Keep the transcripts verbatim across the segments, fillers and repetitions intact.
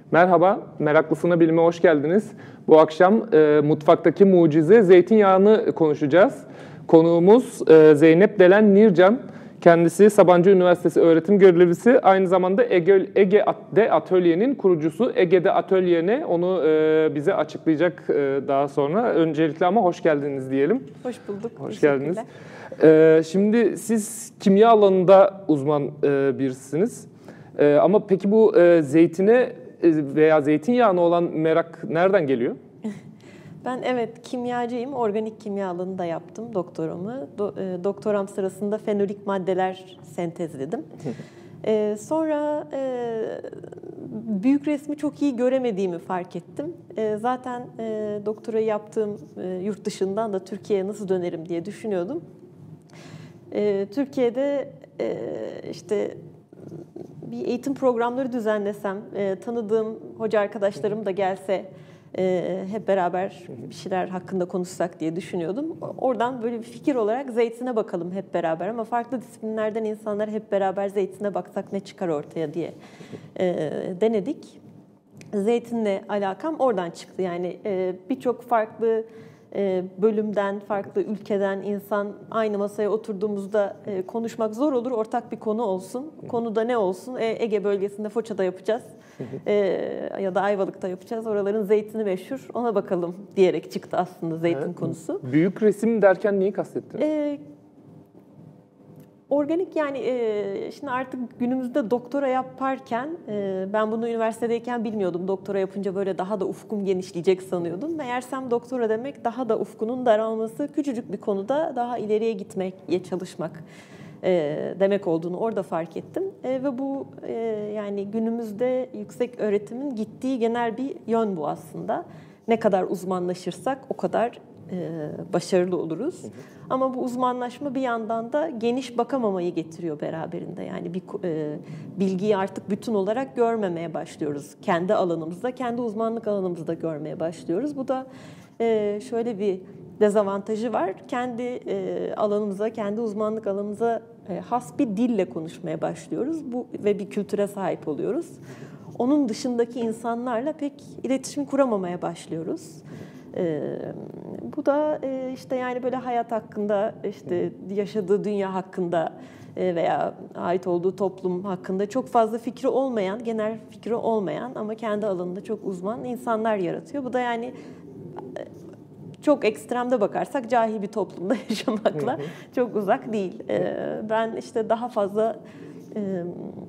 Merhaba, Meraklısına Bilime hoş geldiniz. Bu akşam e, mutfaktaki mucize zeytinyağını konuşacağız. Konuğumuz e, Zeynep Delen Nircan. Kendisi Sabancı Üniversitesi öğretim görevlisi. Aynı zamanda Ege, Ege'de Atölye'nin kurucusu. Ege'de Atölye ne? Onu e, bize açıklayacak e, daha sonra. Öncelikle ama hoş geldiniz diyelim. Hoş bulduk. Hoş geldiniz. E, şimdi siz kimya alanında uzman e, birisiniz. E, ama peki bu e, zeytine veya zeytinyağına olan merak nereden geliyor? Ben evet kimyacıyım. Organik kimya alanında yaptım doktoramı. Do, e, doktoram sırasında fenolik maddeler sentezledim. e, sonra e, büyük resmi çok iyi göremediğimi fark ettim. E, zaten e, doktora yaptığım e, yurt dışından da Türkiye'ye nasıl dönerim diye düşünüyordum. E, Türkiye'de e, işte bir eğitim programları düzenlesem, e, tanıdığım hoca arkadaşlarım da gelse e, hep beraber bir şeyler hakkında konuşsak diye düşünüyordum. Oradan böyle bir fikir olarak zeytine bakalım hep beraber ama farklı disiplinlerden insanlar hep beraber zeytine baksak ne çıkar ortaya diye e, denedik. Zeytinle alakam oradan çıktı. Yani e, birçok farklı bölümden, farklı ülkeden insan aynı masaya oturduğumuzda konuşmak zor olur. Ortak bir konu olsun. Konuda ne olsun? Ege bölgesinde Foça'da yapacağız. Ya da Ayvalık'ta yapacağız. Oraların zeytini meşhur. Ona bakalım diyerek çıktı aslında zeytin evet. konusu. Büyük resim derken neyi kastettiniz? Ee, Organik yani e, şimdi artık günümüzde doktora yaparken e, ben bunu üniversitedeyken bilmiyordum. Doktora yapınca böyle daha da ufkum genişleyecek sanıyordum. Meğersem doktora demek daha da ufkunun daralması, küçücük bir konuda daha ileriye gitmeye çalışmak e, demek olduğunu orada fark ettim. E, ve bu e, yani günümüzde yüksek öğretimin gittiği genel bir yön bu aslında. Ne kadar uzmanlaşırsak o kadar e, başarılı oluruz. Hı hı. Ama bu uzmanlaşma bir yandan da geniş bakamamayı getiriyor beraberinde. Yani bir e, bilgiyi artık bütün olarak görmemeye başlıyoruz. Kendi alanımızda, kendi uzmanlık alanımızda görmeye başlıyoruz. Bu da e, şöyle bir dezavantajı var. Kendi e, alanımıza, kendi uzmanlık alanımıza e, has bir dille konuşmaya başlıyoruz. Bu ve bir kültüre sahip oluyoruz. Onun dışındaki insanlarla pek iletişim kuramamaya başlıyoruz. Ee, bu da e, işte yani böyle hayat hakkında, işte yaşadığı dünya hakkında e, veya ait olduğu toplum hakkında çok fazla fikri olmayan, genel fikri olmayan ama kendi alanında çok uzman insanlar yaratıyor. Bu da yani e, çok ekstremde bakarsak cahil bir toplumda yaşamakla çok uzak değil. E, ben işte daha fazla e,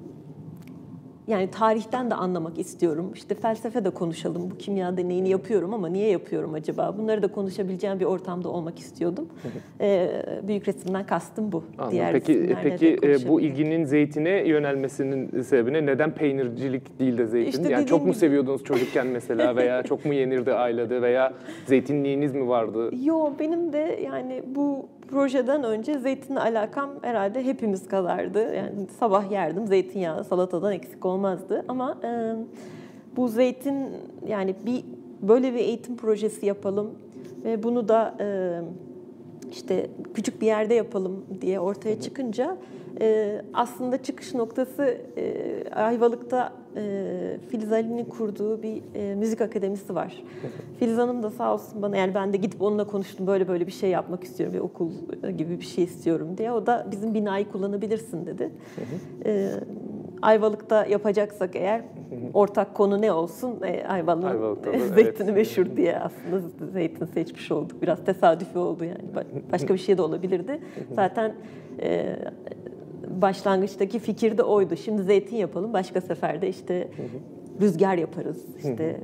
yani tarihten de anlamak istiyorum. İşte felsefe de konuşalım. Bu kimya deneyini yapıyorum ama niye yapıyorum acaba? Bunları da konuşabileceğim bir ortamda olmak istiyordum. Ee, büyük resimden kastım bu. Anladım. Diğer peki peki e, bu ilginin zeytine yönelmesinin sebebi neden peynircilik değil de zeytin? İşte yani çok mu gibi seviyordunuz çocukken mesela veya çok mu yenirdi ailede veya zeytinliğiniz mi vardı? Yo, benim de yani bu projeden önce zeytinle alakam herhalde hepimiz kadardı. Yani sabah yerdim zeytinyağı, salatadan eksik olmazdı. Ama e, bu zeytin yani bir böyle bir eğitim projesi yapalım ve bunu da e, işte küçük bir yerde yapalım diye ortaya çıkınca e, aslında çıkış noktası e, Ayvalık'ta e, Filiz Ali'nin kurduğu bir e, müzik akademisi var. Filiz Hanım da sağ olsun bana, yani ben de gidip onunla konuştum, böyle böyle bir şey yapmak istiyorum, bir okul gibi bir şey istiyorum diye. O da bizim binayı kullanabilirsin dedi. E, Ayvalık'ta yapacaksak eğer ortak konu ne olsun? E, Ayvalık'ın zeytini evet. meşhur diye aslında zeytin seçmiş olduk. Biraz tesadüfi oldu yani. Başka bir şey de olabilirdi. Zaten e, başlangıçtaki fikir de oydu. Şimdi zeytin yapalım. Başka seferde işte rüzgar yaparız. İşte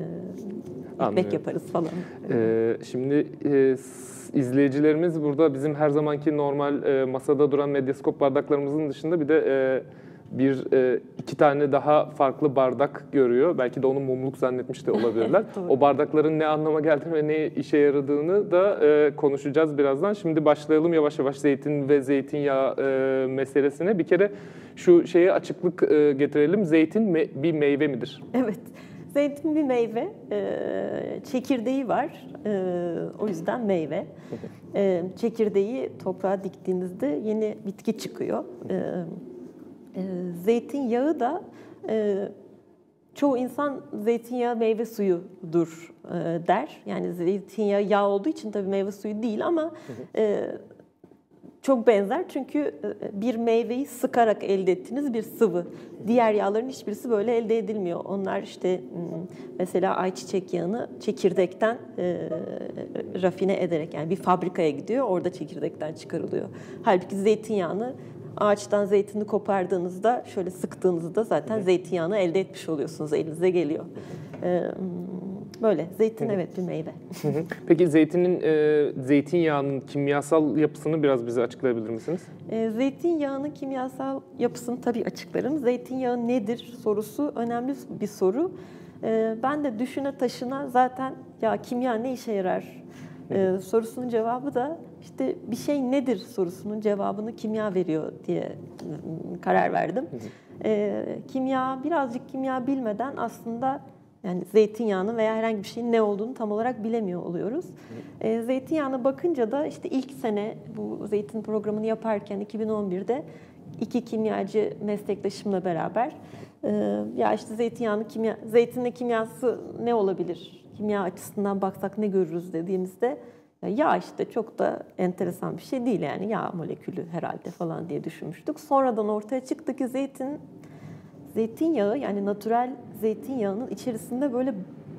e, ekmek yaparız falan. Ee, şimdi e, izleyicilerimiz burada bizim her zamanki normal e, masada duran Medyaskop bardaklarımızın dışında bir de e, bir e, iki tane daha farklı bardak görüyor. Belki de onu mumluk zannetmiş de olabilirler. O bardakların ne anlama geldiğini ve ne işe yaradığını da e, konuşacağız birazdan. Şimdi başlayalım yavaş yavaş zeytin ve zeytinyağı e, meselesine. Bir kere şu şeye açıklık e, getirelim. Zeytin me- bir meyve midir? Evet. Zeytin bir meyve. E, çekirdeği var. E, o yüzden meyve. E, çekirdeği toprağa diktiğinizde yeni bitki çıkıyor. E, Zeytinyağı da çoğu insan zeytinyağı meyve suyudur e, der. Yani zeytinyağı yağ olduğu için tabii meyve suyu değil ama e, çok benzer. Çünkü bir meyveyi sıkarak elde ettiğiniz bir sıvı. Diğer yağların hiçbirisi böyle elde edilmiyor. Onlar işte mesela ayçiçek yağını çekirdekten e, rafine ederek, yani bir fabrikaya gidiyor, orada çekirdekten çıkarılıyor. Halbuki zeytinyağını ağaçtan zeytini kopardığınızda, şöyle sıktığınızda zaten zeytinyağını elde etmiş oluyorsunuz, elinize geliyor. E, Böyle. Zeytin evet bir meyve. Peki zeytinin, e, zeytinyağının kimyasal yapısını biraz bize açıklayabilir misiniz? E, zeytinyağının kimyasal yapısını tabii açıklarım. Zeytinyağı nedir sorusu önemli bir soru. E, ben de düşüne taşına zaten ya kimya ne işe yarar e, sorusunun cevabı da işte bir şey nedir sorusunun cevabını kimya veriyor diye karar verdim. E, kimya, birazcık kimya bilmeden aslında yani zeytinyağının veya herhangi bir şeyin ne olduğunu tam olarak bilemiyor oluyoruz. E, zeytinyağına bakınca da işte ilk sene bu zeytin programını yaparken iki bin on birde iki kimyacı meslektaşımla beraber e, ya işte zeytinyağının kimya, zeytinle kimyası ne olabilir? Kimya açısından baksak ne görürüz dediğimizde ya, ya işte çok da enteresan bir şey değil yani yağ molekülü herhalde falan diye düşünmüştük. Sonradan ortaya çıktı ki zeytin Zeytinyağı, yani natürel zeytinyağının içerisinde böyle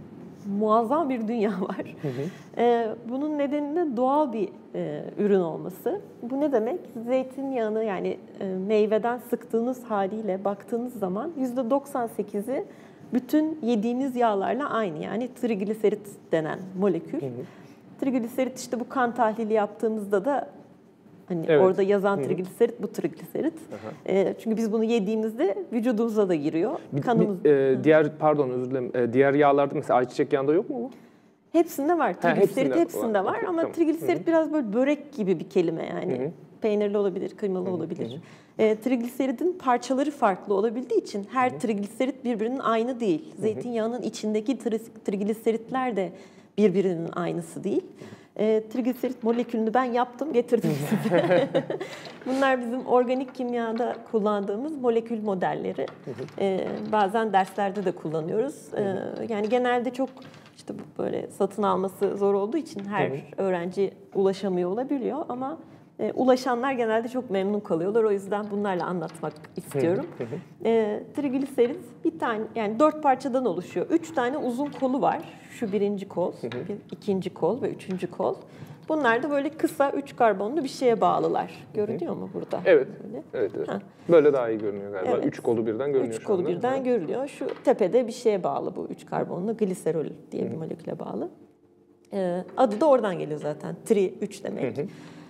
muazzam bir dünya var. Hı hı. Ee, bunun nedeni de doğal bir e, ürün olması. Bu ne demek? Zeytinyağını yani e, meyveden sıktığınız haliyle baktığınız zaman yüzde doksan sekizi bütün yediğimiz yağlarla aynı. Yani trigliserit denen molekül. Hı hı. Trigliserit işte bu kan tahlili yaptığımızda da hani evet. Orada yazan trigliserit bu trigliserit. E, çünkü biz bunu yediğimizde vücudumuza da giriyor. Bir, Kanımız. Bir, e, diğer pardon özür dilerim. E, diğer yağlarda mesela ayçiçek yağında yok mu bu? Hepsinde var. Trigliserit ha, hepsinde, hepsinde var okay, ama tamam. trigliserit Hı-hı. biraz böyle börek gibi bir kelime yani. Hı-hı. Peynirli olabilir, kıymalı Hı-hı. olabilir. E, trigliseridin parçaları farklı olabildiği için her Hı-hı. trigliserit birbirinin aynı değil. Hı-hı. Zeytinyağının içindeki trigliseritler de birbirinin aynısı değil. E, trigliserit molekülünü ben yaptım, getirdim size. Bunlar bizim organik kimyada kullandığımız molekül modelleri. E, bazen derslerde de kullanıyoruz. E, yani genelde çok işte böyle satın alması zor olduğu için her öğrenci ulaşamıyor olabiliyor ama e, ulaşanlar genelde çok memnun kalıyorlar. O yüzden bunlarla anlatmak istiyorum. e, trigliserit bir tane, yani dört parçadan oluşuyor. Üç tane uzun kolu var. Şu birinci kol, bir, ikinci kol ve üçüncü kol. Bunlar da böyle kısa üç karbonlu bir şeye bağlılar. Görünüyor mu burada? Evet. Böyle, evet, evet. Böyle daha iyi görünüyor galiba. Evet. Üç kolu birden görünüyor. Üç kolu birden görülüyor. Şu tepede bir şeye bağlı bu üç karbonlu. Gliserol diye Hı-hı. bir moleküle bağlı. Ee, adı da oradan geliyor zaten. Tri, üç demek.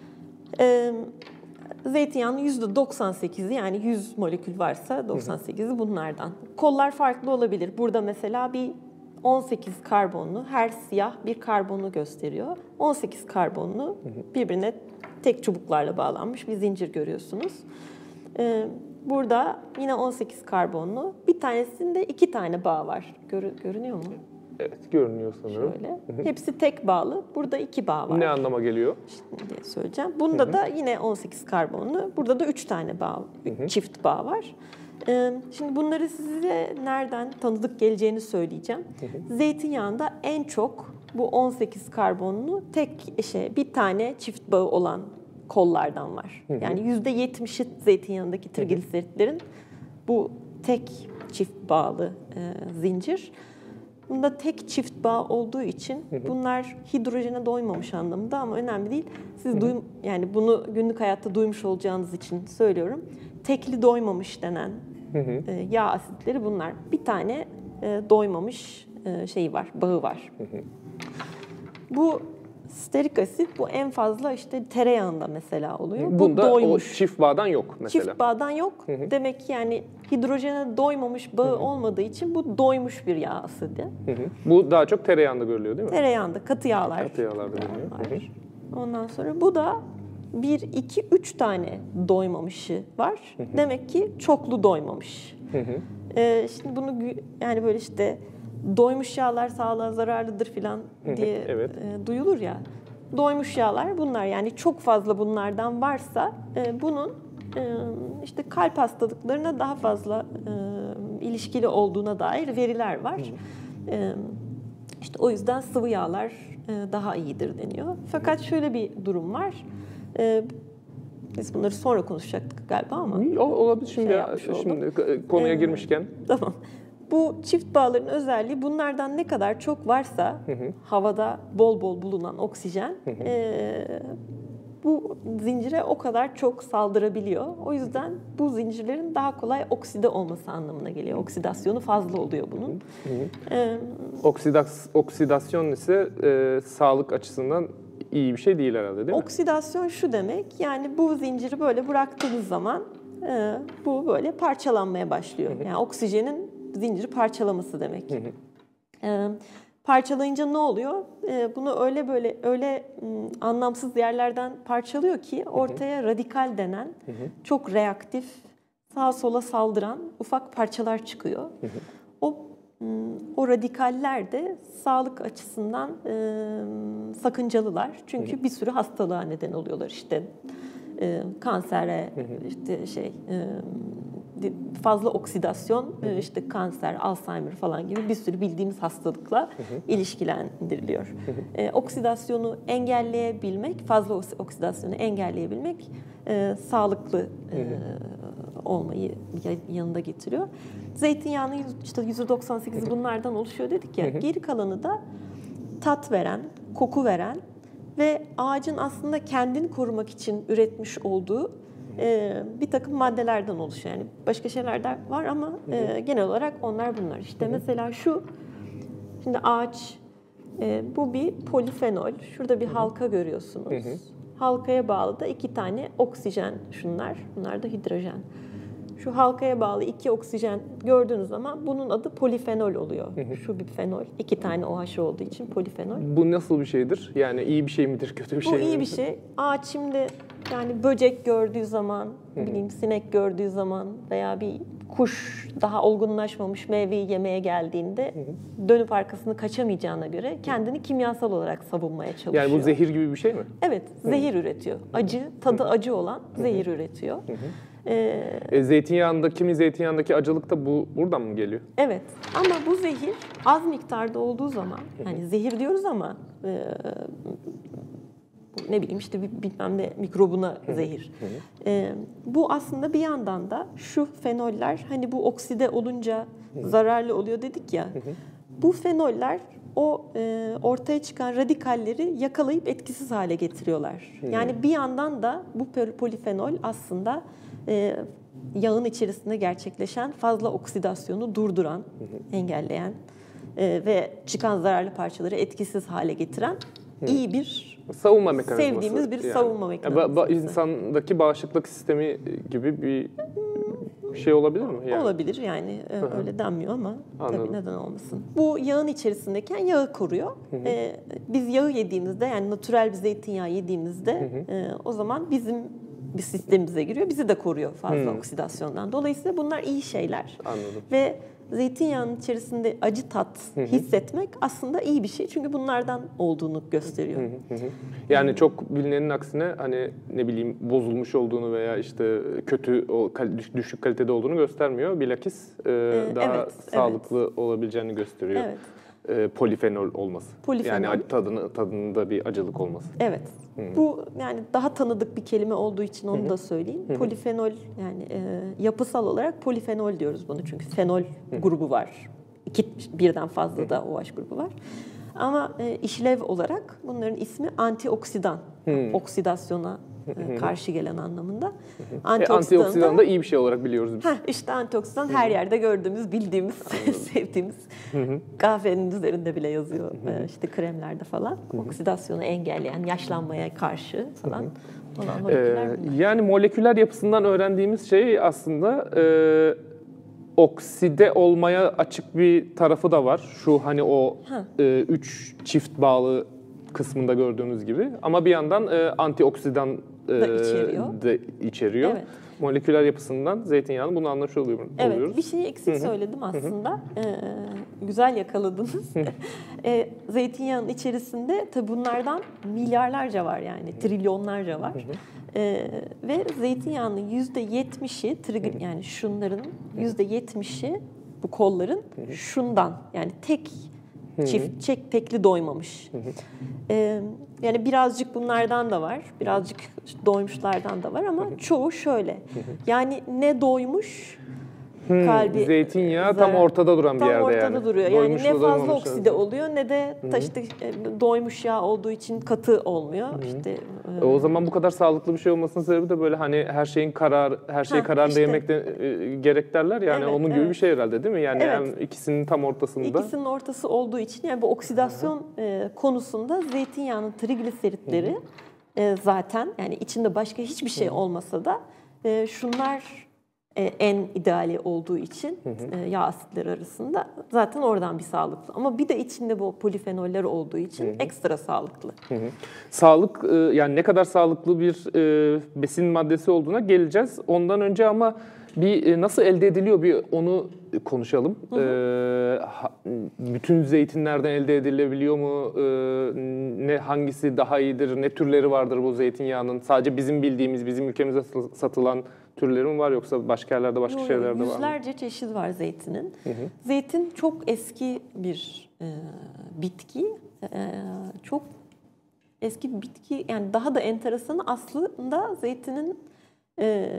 Ee, zeytinyağının yüzde doksan sekizi yani yüz molekül varsa doksan sekizi bunlardan. Kollar farklı olabilir. Burada mesela bir on sekiz karbonlu, her siyah bir karbonu gösteriyor. on sekiz karbonlu birbirine tek çubuklarla bağlanmış bir zincir görüyorsunuz. Ee, burada yine on sekiz karbonlu, bir tanesinde iki tane bağ var. Gör, görünüyor mu? Evet, görünüyor sanırım. Şöyle. Hepsi tek bağlı. Burada iki bağ var. Ne anlama geliyor? Şimdi söyleyeceğim. Bunda Hı-hı. da yine on sekiz karbonlu. Burada da üç tane bağ, Hı-hı. çift bağ var. Şimdi bunları size nereden tanıdık geleceğini söyleyeceğim. Hı-hı. Zeytinyağında en çok bu on sekiz karbonlu tek şey bir tane çift bağı olan kollardan var. Hı-hı. Yani yüzde yetmişi zeytinyağındaki trigliseritlerin bu tek çift bağlı e, zincir. Bunda tek çift bağ olduğu için hı hı. bunlar hidrojene doymamış anlamında ama önemli değil. Siz hı hı. duym yani bunu günlük hayatta duymuş olacağınız için söylüyorum. Tekli doymamış denen hı hı. E, yağ asitleri bunlar. Bir tane e, doymamış e, şeyi var, bağı var. Hı hı. Bu stearik asit bu en fazla işte tereyağında mesela oluyor. Bunda bu doymuş. O çift bağdan yok mesela. Çift bağdan yok. Hı hı. Demek ki yani hidrojene doymamış bağı hı hı. olmadığı için bu doymuş bir yağ asidi. Hı hı. Bu daha çok tereyağında görülüyor değil mi? Tereyağında, katı yağlar. Katı yağlarda görülüyor. Hı hı. Ondan sonra bu da bir, iki, üç tane doymamışı var. Hı hı. Demek ki çoklu doymamış. Hı hı. Ee, şimdi bunu yani böyle işte doymuş yağlar sağlığa zararlıdır falan diye evet. e, duyulur ya. Doymuş yağlar bunlar, yani çok fazla bunlardan varsa e, bunun e, işte kalp hastalıklarına daha fazla e, ilişkili olduğuna dair veriler var. E, işte o yüzden sıvı yağlar e, daha iyidir deniyor. Fakat şöyle bir durum var. E, biz bunları sonra konuşacaktık galiba ama. O, olabilir şimdi, şey ya, şimdi konuya e, girmişken. Tamam. Bu çift bağların özelliği bunlardan ne kadar çok varsa hı hı. havada bol bol bulunan oksijen hı hı. E, bu zincire o kadar çok saldırabiliyor. O yüzden bu zincirlerin daha kolay okside olması anlamına geliyor. Oksidasyonu fazla oluyor bunun. Hı hı. E, Oksidas, oksidasyon ise e, sağlık açısından iyi bir şey değil herhalde, değil mi? Oksidasyon şu demek, yani bu zinciri böyle bıraktığınız zaman e, bu böyle parçalanmaya başlıyor. Hı hı. Yani oksijenin zinciri parçalaması demek. Hı hı. E, parçalayınca ne oluyor? E, bunu öyle böyle öyle m, anlamsız yerlerden parçalıyor ki ortaya hı hı. radikal denen hı hı. çok reaktif, sağa sola saldıran ufak parçalar çıkıyor. Hı hı. O O radikaller de sağlık açısından e, sakıncalılar. Çünkü hı hı. bir sürü hastalığa neden oluyorlar. İşte e, kansere, hı hı. işte şey e, fazla oksidasyon, hı hı. E, işte kanser, Alzheimer falan gibi bir sürü bildiğimiz hastalıkla hı hı. ilişkilendiriliyor. Hı hı. E, oksidasyonu engelleyebilmek, fazla oksidasyonu engelleyebilmek e, sağlıklı e, hı hı. olmayı yanında getiriyor. Zeytinyağının işte yüzde doksan sekizi bunlardan oluşuyor dedik ya. Geri kalanı da tat veren, koku veren ve ağacın aslında kendini korumak için üretmiş olduğu e, bir takım maddelerden oluşuyor. Yani başka şeyler de var ama e, genel olarak onlar bunlar. İşte mesela şu, şimdi ağaç, e, bu bir polifenol. Şurada bir halka görüyorsunuz. Halkaya bağlı da iki tane oksijen şunlar. Bunlar da hidrojen. Şu halkaya bağlı iki oksijen gördüğünüz zaman bunun adı polifenol oluyor. Hı hı. Şu bir fenol. İki tane OH olduğu için polifenol. Bu nasıl bir şeydir? Yani iyi bir şey midir, kötü bir şey Bu midir? iyi bir şey. Ağaç şimdi yani böcek gördüğü zaman, ne bileyim sinek gördüğü zaman veya bir kuş daha olgunlaşmamış meyveyi yemeye geldiğinde hı hı. dönüp arkasını kaçamayacağına göre kendini kimyasal olarak savunmaya çalışıyor. Yani bu zehir gibi bir şey mi? Evet, zehir hı. üretiyor. Acı, tadı hı. acı olan zehir hı hı. üretiyor. Hı hı. Ee, e, zeytinyağında, kimi zeytinyağındaki acılık da bu buradan mı geliyor? Evet, ama bu zehir az miktarda olduğu zaman, yani zehir diyoruz ama e, ne bileyim işte bilmem ne mikrobuna zehir. E, bu aslında bir yandan da şu fenoller, hani bu okside olunca zararlı oluyor dedik ya, bu fenoller o e, ortaya çıkan radikalleri yakalayıp etkisiz hale getiriyorlar. Yani bir yandan da bu polifenol aslında e, yağın içerisinde gerçekleşen fazla oksidasyonu durduran, engelleyen e, ve çıkan zararlı parçaları etkisiz hale getiren iyi bir savunma mekanizması. Sevdiğimiz bir yani. savunma mekanizması. Ba- ba- insandaki bağışıklık sistemi gibi bir şey olabilir mi? Yani? Olabilir yani Hı-hı. öyle denmiyor ama Anladım. tabii neden olmasın. Bu yağın içerisindeyken yağı koruyor. Ee, biz yağı yediğimizde, yani natürel bir zeytinyağı yediğimizde e, o zaman bizim bir sistemimize giriyor. Bizi de koruyor fazla Hı-hı. oksidasyondan. Dolayısıyla bunlar iyi şeyler. Anladım. Ve zeytinyağının içerisinde acı tat Hı-hı. hissetmek aslında iyi bir şey. Çünkü bunlardan olduğunu gösteriyor. Hı-hı. Yani çok bilinenin aksine hani ne bileyim bozulmuş olduğunu veya işte kötü, düşük kalitede olduğunu göstermiyor. Bilakis e, daha evet, sağlıklı evet. olabileceğini gösteriyor. Evet. E, polifenol olması. Polifenol. Yani tadını, tadında bir acılık olması. Evet. Hı-hı. Bu yani daha tanıdık bir kelime olduğu için onu Hı-hı. da söyleyeyim. Hı-hı. Polifenol, yani e, yapısal olarak polifenol diyoruz bunu, çünkü fenol Hı-hı. grubu var. İki, birden fazla Hı-hı. da OH grubu var. Ama e, işlev olarak bunların ismi antioksidan. Hı-hı. Oksidasyona e, karşı gelen anlamında. Antioksidan, e, antioksidan da iyi bir şey olarak biliyoruz biz. Heh, işte antioksidan Hı-hı. her yerde gördüğümüz, bildiğimiz, sevdiğimiz. Hı-hı. Kahvenin üzerinde bile yazıyor. Hı-hı. İşte kremlerde falan. Hı-hı. Oksidasyonu engelleyen, yaşlanmaya karşı falan olan moleküller ee, Yani moleküler yapısından öğrendiğimiz şey aslında e, okside olmaya açık bir tarafı da var. Şu hani o e, üç çift bağlı kısmında gördüğümüz gibi. Ama bir yandan e, antioksidan e, da içeriyor. De içeriyor. Evet. Moleküler yapısından zeytinyağını bunu anlamış oluyor, evet, oluyoruz. Evet, bir şeyi eksik Hı-hı. söyledim aslında. Ee, güzel yakaladınız. e, zeytinyağının içerisinde tabii bunlardan milyarlarca var, yani trilyonlarca var. Ee, ve zeytinyağının yüzde yetmişi, yani şunların yüzde yetmişi bu kolların şundan, yani tek çift, çek tekli doymamış. Ee, yani birazcık bunlardan da var, birazcık doymuşlardan da var ama çoğu şöyle. Yani ne doymuş, Hmm, kalbi zeytinyağı zarar. tam ortada duran bir tam yerde ortada yani. duruyor. Doymuş Yani ne mu, fazla doymamış mı? okside oluyor ne de taştı doymuş yağ olduğu için katı olmuyor. İşte E, o zaman bu kadar sağlıklı bir şey olmasının sebebi de böyle hani her şeyin karar her şey Ha, kararında işte. yemekte e, gerek derler yani Evet, onun gibi evet. bir şey herhalde değil mi? Yani Evet. hem ikisinin tam ortasında. İkisinin ortası olduğu için yani bu oksidasyon e, konusunda zeytinyağının trigliseritleri e, zaten yani içinde başka hiçbir şey olmasa da e, şunlar e, en ideali olduğu için e, yağ asitleri arasında zaten oradan bir sağlıklı. Ama bir de içinde bu polifenoller olduğu için ekstra sağlıklı. Hı hı. Sağlık e, yani ne kadar sağlıklı bir e, besin maddesi olduğuna geleceğiz. Ondan önce ama bir e, nasıl elde ediliyor bir onu konuşalım. Hı hı. E, ha, bütün zeytinlerden elde edilebiliyor mu? E, ne hangisi daha iyidir? Ne türleri vardır bu zeytinyağının? Sadece bizim bildiğimiz, bizim ülkemizde satılan türleri mi var yoksa başka yerlerde başka Yo, şeyler de var mı? Yüzlerce çeşit var zeytinin. Hı hı. Zeytin çok eski bir e, bitki. E, çok eski bir bitki. Yani daha da enteresanı aslında zeytinin e,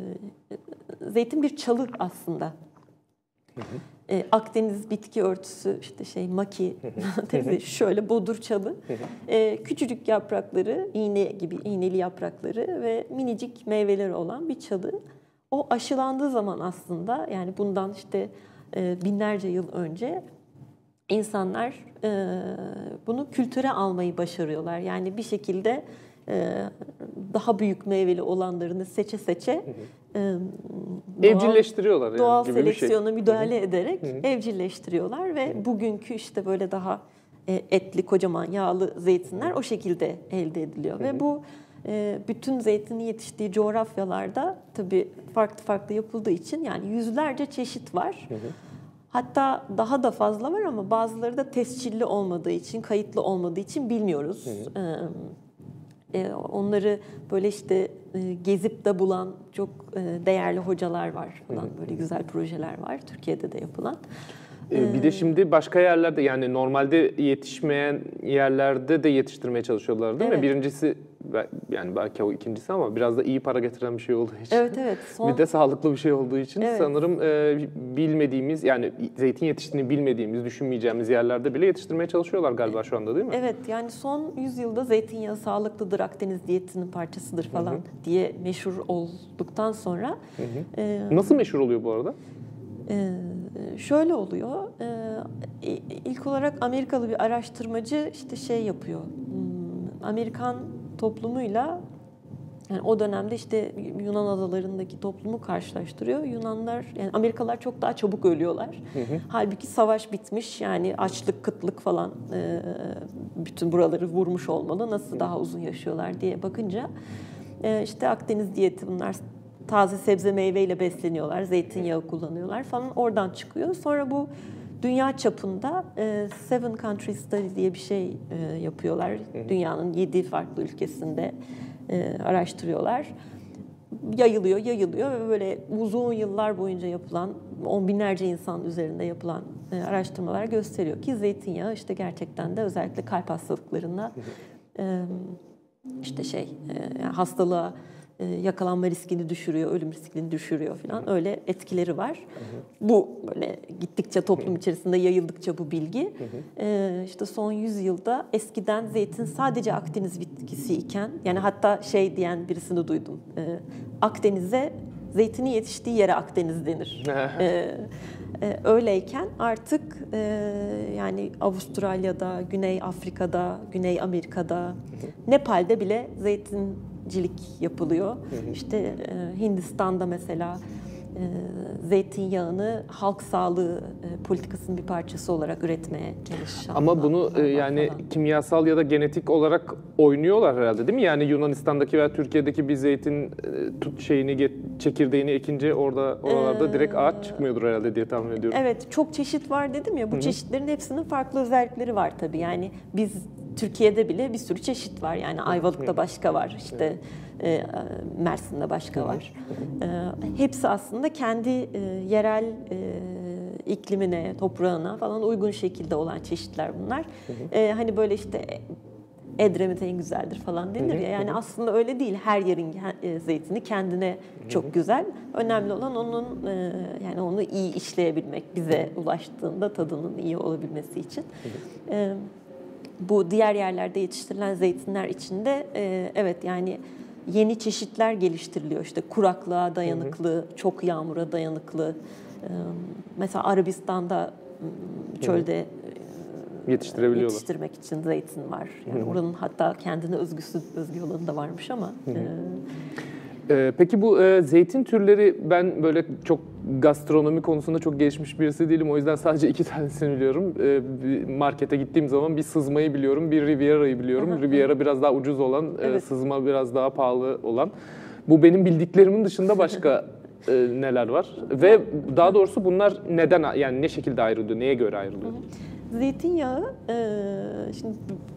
zeytin bir çalı aslında. Hı hı. E, Akdeniz bitki örtüsü işte şey maki tezi şöyle bodur çalı. E, küçücük yaprakları, iğne gibi iğneli yaprakları ve minicik meyveleri olan bir çalı. O aşılandığı zaman aslında yani bundan işte e, binlerce yıl önce insanlar e, bunu kültüre almayı başarıyorlar. Yani bir şekilde e, daha büyük meyveli olanlarını seçe seçe e, doğal, evcilleştiriyorlar yani doğal gibi bir şey. seleksiyona müdahale ederek evcilleştiriyorlar ve bugünkü işte böyle daha e, etli, kocaman, yağlı zeytinler o şekilde elde ediliyor ve bu e, bütün zeytinin yetiştiği coğrafyalarda tabii farklı farklı yapıldığı için yani yüzlerce çeşit var. Hı hı. Hatta daha da fazla var ama bazıları da tescilli olmadığı için, kayıtlı olmadığı için bilmiyoruz. Hı hı. Ee, onları böyle işte e, gezip de bulan çok e, değerli hocalar var falan. Böyle güzel projeler var Türkiye'de de yapılan. Ee, bir de şimdi başka yerlerde yani normalde yetişmeyen yerlerde de yetiştirmeye çalışıyorlar değil evet. mi? Birincisi yani belki o ikincisi ama biraz da iyi para getiren bir şey olduğu için. Evet evet. Son... Bir de sağlıklı bir şey olduğu için evet. sanırım e, bilmediğimiz yani zeytin yetiştiğini bilmediğimiz, düşünmeyeceğimiz yerlerde bile yetiştirmeye çalışıyorlar galiba şu anda değil mi? Evet yani son yüzyılda zeytinyağı sağlıklıdır, Akdeniz diyetinin parçasıdır falan hı hı. diye meşhur olduktan sonra. Hı hı. E, Nasıl meşhur oluyor bu arada? Ee, şöyle oluyor. Ee, ilk olarak Amerikalı bir araştırmacı işte şey yapıyor. Hmm, Amerikan toplumuyla yani o dönemde işte Yunan adalarındaki toplumu karşılaştırıyor. Yunanlar yani Amerikalılar çok daha çabuk ölüyorlar. Hı hı. Halbuki savaş bitmiş yani açlık, kıtlık falan e, bütün buraları vurmuş olmalı. Nasıl daha uzun yaşıyorlar diye bakınca e, işte Akdeniz diyeti bunlar. Taze sebze meyveyle besleniyorlar, zeytinyağı kullanıyorlar falan oradan çıkıyor. Sonra bu dünya çapında e, Seven Country Study diye bir şey e, yapıyorlar. Hı hı. Dünyanın yedi farklı ülkesinde e, araştırıyorlar. Yayılıyor, yayılıyor ve böyle uzun yıllar boyunca yapılan, on binlerce insan üzerinde yapılan e, araştırmalar gösteriyor ki zeytinyağı işte gerçekten de özellikle kalp hastalıklarına e, işte şey e, yani hastalığa yakalanma riskini düşürüyor, ölüm riskini düşürüyor falan öyle etkileri var. Hı hı. Bu böyle gittikçe toplum içerisinde yayıldıkça bu bilgi. Hı hı. Ee, işte son yüz yılda eskiden zeytin sadece Akdeniz bitkisi iken yani hatta şey diyen birisini duydum. Ee, Akdeniz'e zeytinin yetiştiği yere Akdeniz denir. ee, e, öyleyken artık e, yani Avustralya'da, Güney Afrika'da, Güney Amerika'da, hı hı. Nepal'de bile zeytin cilik yapılıyor. Hı hı. İşte e, Hindistan'da mesela e, zeytinyağını halk sağlığı e, politikasının bir parçası olarak üretmeye çalışan. Ama bunu e, yani falan. Kimyasal ya da genetik olarak oynuyorlar herhalde değil mi? Yani Yunanistan'daki veya Türkiye'deki bir zeytin e, tut şeyini çekirdeğini ekince orada oralarda ee, direkt ağaç çıkmıyordur herhalde diye tahmin ediyorum. Evet, çok çeşit var dedim ya. Bu hı hı. çeşitlerin hepsinin farklı özellikleri var tabii. Yani biz Türkiye'de bile bir sürü çeşit var. Yani Ayvalık'ta başka var, işte e, Mersin'de başka var. E, hepsi aslında kendi e, yerel e, iklimine, toprağına falan uygun şekilde olan çeşitler bunlar. Hı hı. E, hani böyle işte Edremit en güzeldir falan denir ya. Yani aslında öyle değil. Her yerin zeytini kendine çok güzel. Önemli olan onun yani onu iyi işleyebilmek, bize ulaştığında tadının iyi olabilmesi için. Bu diğer yerlerde yetiştirilen zeytinler içinde evet yani yeni çeşitler geliştiriliyor. İşte kuraklığa dayanıklı, çok yağmura dayanıklı. Mesela Arabistan'da çölde yetiştirebiliyorlar. Yetiştirmek için zeytin var. Yani Hı-hı. oranın hatta kendine özgüsü, özgü olanı da varmış ama. E... Ee, peki bu e, zeytin türleri, ben böyle çok gastronomi konusunda çok gelişmiş birisi değilim. O yüzden sadece iki tanesini biliyorum. Ee, bir markete gittiğim zaman bir sızmayı biliyorum, bir Riviera'yı biliyorum. Hı-hı. Riviera biraz daha ucuz olan, evet. e, sızma biraz daha pahalı olan. Bu benim bildiklerimin dışında başka e, neler var? Ve daha doğrusu bunlar neden, yani ne şekilde ayrılıyor, neye göre ayrılıyor? Hı-hı. Zeytinyağı, e, şimdi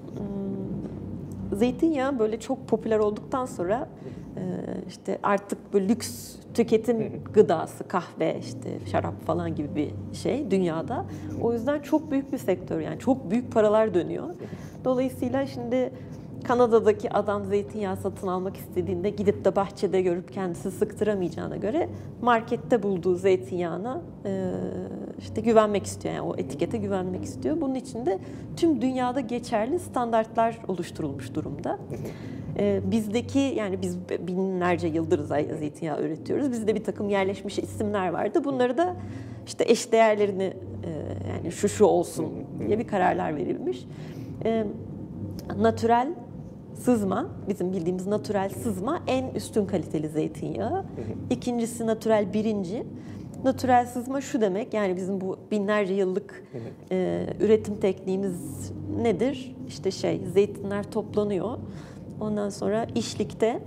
e, zeytinyağı böyle çok popüler olduktan sonra e, işte artık böyle lüks tüketim gıdası, kahve, işte şarap falan gibi bir şey dünyada. O yüzden çok büyük bir sektör, yani çok büyük paralar dönüyor. Dolayısıyla şimdi Kanada'daki adam zeytinyağı satın almak istediğinde gidip de bahçede görüp kendisi sıktıramayacağına göre markette bulduğu zeytinyağına e, işte güvenmek istiyor. Yani o etikete güvenmek istiyor. Bunun için de tüm dünyada geçerli standartlar oluşturulmuş durumda. E, bizdeki, yani biz binlerce yıldır zeytinyağı üretiyoruz. Bizde bir takım yerleşmiş isimler vardı. Bunları da işte eşdeğerlerini e, yani şu şu olsun diye bir kararlar verilmiş. E, natürel sızma, bizim bildiğimiz natürel sızma en üstün kaliteli zeytinyağı. İkincisi natürel birinci. Natürel sızma şu demek, yani bizim bu binlerce yıllık e, üretim tekniğimiz nedir? İşte şey, zeytinler toplanıyor. Ondan sonra işlikte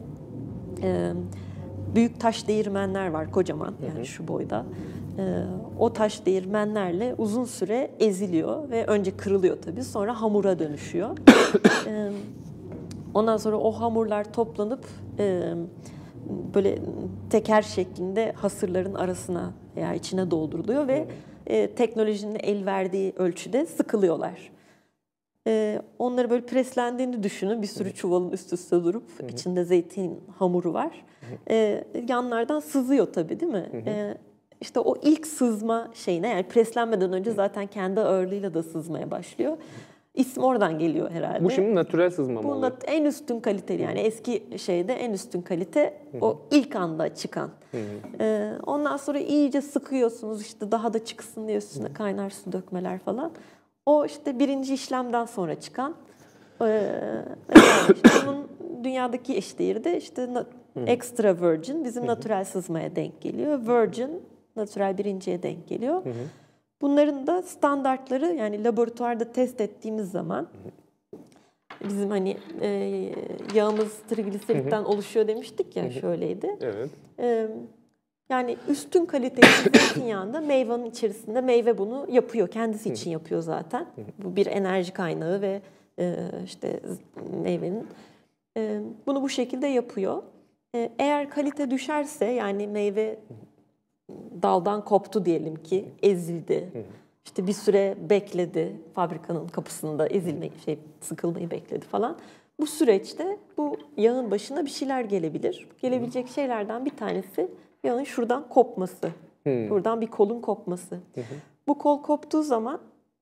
e, büyük taş değirmenler var, kocaman, yani şu boyda. E, o taş değirmenlerle uzun süre eziliyor ve önce kırılıyor tabii, sonra hamura dönüşüyor. e, Ondan sonra o hamurlar toplanıp e, böyle teker şeklinde hasırların arasına veya içine dolduruluyor ve e, teknolojinin el verdiği ölçüde sıkılıyorlar. E, onları böyle preslendiğini düşünün. Bir sürü çuvalın üst üste durup içinde zeytin hamuru var. E, yanlardan sızıyor tabii, değil mi? E, işte o ilk sızma şeyine, yani preslenmeden önce zaten kendi ağırlığıyla da sızmaya başlıyor. İsim oradan geliyor herhalde. Bu şimdi natürel sızma mı oluyor? Bu en üstün kaliteli, yani eski şeyde en üstün kalite o ilk anda çıkan. Ee, ondan sonra iyice sıkıyorsunuz, işte daha da çıksın diye üstüne kaynar su dökmeler falan. O işte birinci işlemden sonra çıkan. Ee, işte bunun dünyadaki eşdeğeri de işte extra virgin, bizim natürel sızmaya denk geliyor. Virgin, natürel birinciye denk geliyor. Bunların da standartları, yani laboratuvarda test ettiğimiz zaman bizim hani e, yağımız trigliseritten oluşuyor demiştik ya, şöyleydi. Evet. E, yani üstün kaliteli zeytinyağında meyvenin içerisinde meyve bunu yapıyor. Kendisi için yapıyor zaten. Bu bir enerji kaynağı ve e, işte meyvenin e, bunu bu şekilde yapıyor. E, eğer kalite düşerse, yani meyve daldan koptu diyelim ki, ezildi. Hı. İşte bir süre bekledi, fabrikanın kapısında ezilmeyi, şey sıkılmayı bekledi falan. Bu süreçte bu yağın başına bir şeyler gelebilir. Gelebilecek şeylerden bir tanesi yağın şuradan kopması. Hı. Buradan bir kolun kopması. Hı hı. Bu kol koptuğu zaman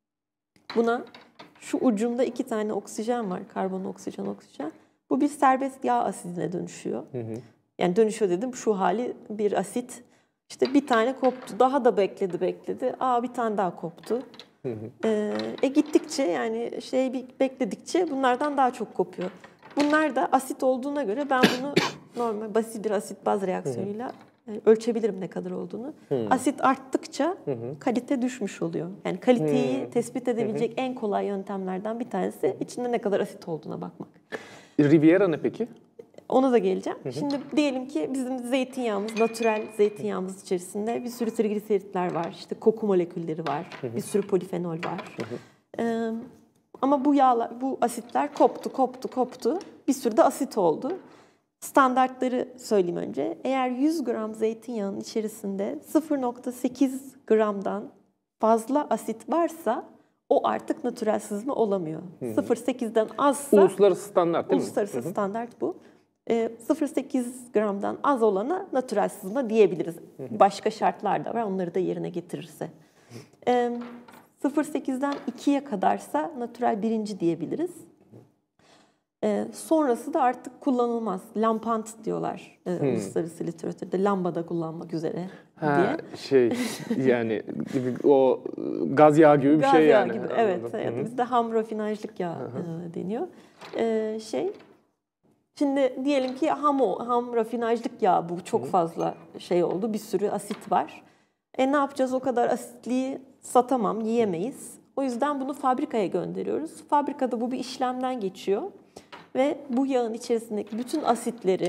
buna şu ucunda iki tane oksijen var. Karbon, oksijen, oksijen. Bu bir serbest yağ asidine dönüşüyor. Hı hı. Yani dönüşüyor dedim, şu hali bir asit. İşte bir tane koptu, daha da bekledi bekledi. Aa, bir tane daha koptu. Hı hı. Ee, e gittikçe, yani şey bir bekledikçe bunlardan daha çok kopuyor. Bunlar da asit olduğuna göre ben bunu normal basit bir asit baz reaksiyonuyla hı hı. ölçebilirim ne kadar olduğunu. Hı. Asit arttıkça hı hı. kalite düşmüş oluyor. Yani kaliteyi hı. tespit edebilecek hı hı. en kolay yöntemlerden bir tanesi içinde ne kadar asit olduğuna bakmak. Riviera ne peki? Ona da geleceğim. Hı hı. Şimdi diyelim ki bizim zeytinyağımız, natürel zeytinyağımız içerisinde bir sürü trigliseritler var. İşte koku molekülleri var. Hı hı. Bir sürü polifenol var. Hı hı. Ee, ama bu yağlar, bu asitler koptu, koptu, koptu. Bir sürü de asit oldu. Standartları söyleyeyim önce. Eğer yüz gram zeytinyağının içerisinde sıfır nokta sekiz gramdan fazla asit varsa o artık natürel sızma olamıyor. sıfır virgül sekizden azsa... Uluslararası standart değil mi? Uluslararası standart bu. E, sıfır virgül sekiz gramdan az olana natürel sızma diyebiliriz. Başka şartlar da var, onları da yerine getirirse. E, sıfır virgül sekizden ikiye kadarsa natürel birinci diyebiliriz. E, sonrası da artık kullanılmaz. Lampant diyorlar e, hmm. uluslararası literatürde. Lambada kullanmak üzere ha, diye. Şey yani o gaz yağı gibi bir gaz şey yağı yani. Gibi, evet, evet. Bizde ham rafinajlık yağı e, deniyor. E, şey... Şimdi diyelim ki ham, o, ham rafinajlık yağ bu çok fazla şey oldu. Bir sürü asit var. E ne yapacağız? O kadar asitliği satamam, yiyemeyiz. O yüzden bunu fabrikaya gönderiyoruz. Fabrikada bu bir işlemden geçiyor. Ve bu yağın içerisindeki bütün asitleri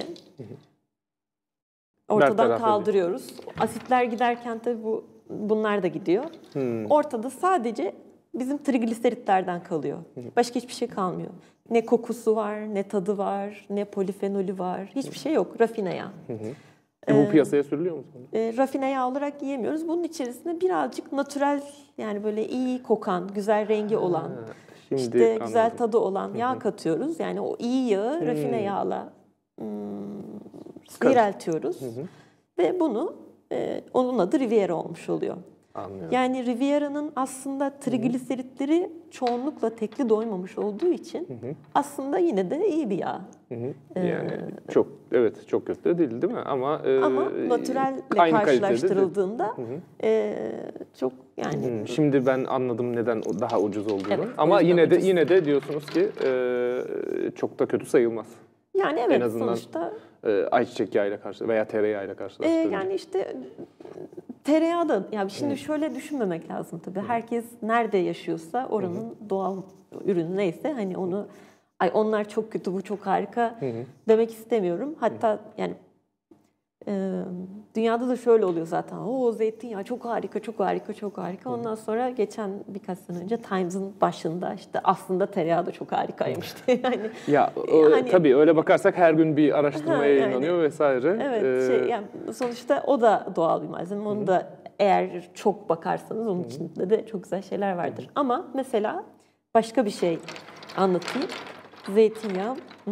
ortadan kaldırıyoruz. Asitler giderken tabii bu bunlar da gidiyor. Hmm. Ortada sadece bizim trigliseritlerden kalıyor. Başka hiçbir şey kalmıyor. Ne kokusu var, ne tadı var, ne polifenolü var. Hiçbir şey yok. Rafine yağ. Hı hı. E bu piyasaya sürülüyor mu sonra? E, rafine yağ olarak yiyemiyoruz. Bunun içerisinde birazcık natürel, yani böyle iyi kokan, güzel rengi olan, ha, şimdi işte anladım. Güzel tadı olan yağ hı hı. katıyoruz. Yani o iyi yağı hmm. rafine yağla hmm, seyreltiyoruz. Hı hı. Ve bunu, e, onun adı Riviera olmuş oluyor. Anlıyorum. Yani Riviera'nın aslında trigliseritleri hı-hı. çoğunlukla tekli doymamış olduğu için hı-hı. aslında yine de iyi bir yağ. Hı-hı. Yani ee, çok evet çok kötü de değil değil mi? Ama e, ama natürelle karşılaştırıldığında e, çok yani. Hı-hı. Şimdi ben anladım neden daha ucuz olduğunu. Evet, ama yine ucuz. de yine de diyorsunuz ki e, çok da kötü sayılmaz. Yani evet, en azından sonuçta e, ayçiçek yağıyla karşı veya tereyağıyla karşılaştırılıyor. E, yani işte tereyağı da, yani şimdi hmm. şöyle düşünmemek lazım tabii. Herkes nerede yaşıyorsa oranın hmm. doğal ürünü neyse hani onu, ay onlar çok kötü, bu çok harika hmm. demek istemiyorum. Hatta hmm. yani e, dünyada da şöyle oluyor zaten. O zeytinyağı çok harika, çok harika, çok harika. Ondan sonra geçen birkaç sene önce Times'ın başında işte aslında tereyağı da çok harikaymış diye. Yani, ya o, hani, tabii öyle bakarsak her gün bir araştırmaya yayınlanıyor yani, vesaire. Evet, ee, şey, yani sonuçta o da doğal bir malzeme. Onu hı. da eğer çok bakarsanız onun içinde de çok güzel şeyler vardır. Hı. Ama mesela başka bir şey anlatayım. Zeytinyağı. Hmm,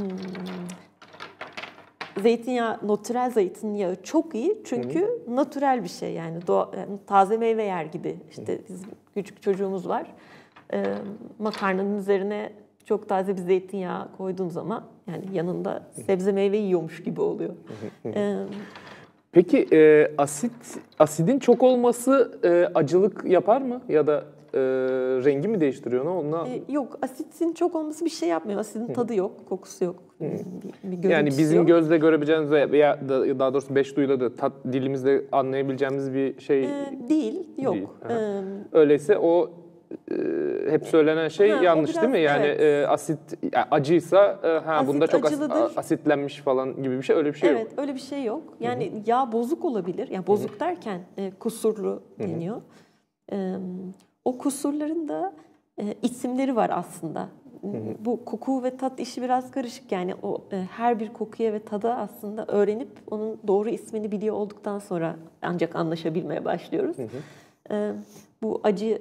Zeytinyağı, natürel zeytinyağı çok iyi çünkü hı-hı. natürel bir şey yani, doğa, yani taze meyve yer gibi. İşte bizim küçük çocuğumuz var. Ee, makarnanın üzerine çok taze bir zeytinyağı koyduğun zaman yani yanında sebze meyve yiyormuş gibi oluyor. Ee, Peki e, asit asidin çok olması e, acılık yapar mı ya da e, rengi mi değiştiriyor? Onunla... E, yok, asitin çok olması bir şey yapmıyor. Asidin tadı yok, kokusu yok. Bir, bir yani bizim yok. gözle görebileceğimiz veya daha doğrusu beş duyuyla da tat, dilimizle anlayabileceğimiz bir şey e, değil, yok. Değil. Ee, Öyleyse o e, hep söylenen şey ha, yanlış biraz, değil mi? Yani evet. e, asit yani acıysa e, ha asit bunda çok acılıdır. asitlenmiş falan gibi bir şey, öyle bir şey evet, yok. Evet, öyle bir şey yok. Yani Hı-hı. yağ bozuk olabilir. Yani bozuk Hı-hı. derken e, kusurlu deniyor. E, o kusurların da e, isimleri var aslında. Hı hı. Bu koku ve tat işi biraz karışık, yani o e, her bir kokuya ve tada aslında öğrenip onun doğru ismini biliyor olduktan sonra ancak anlaşabilmeye başlıyoruz. Hı hı. E, bu acı,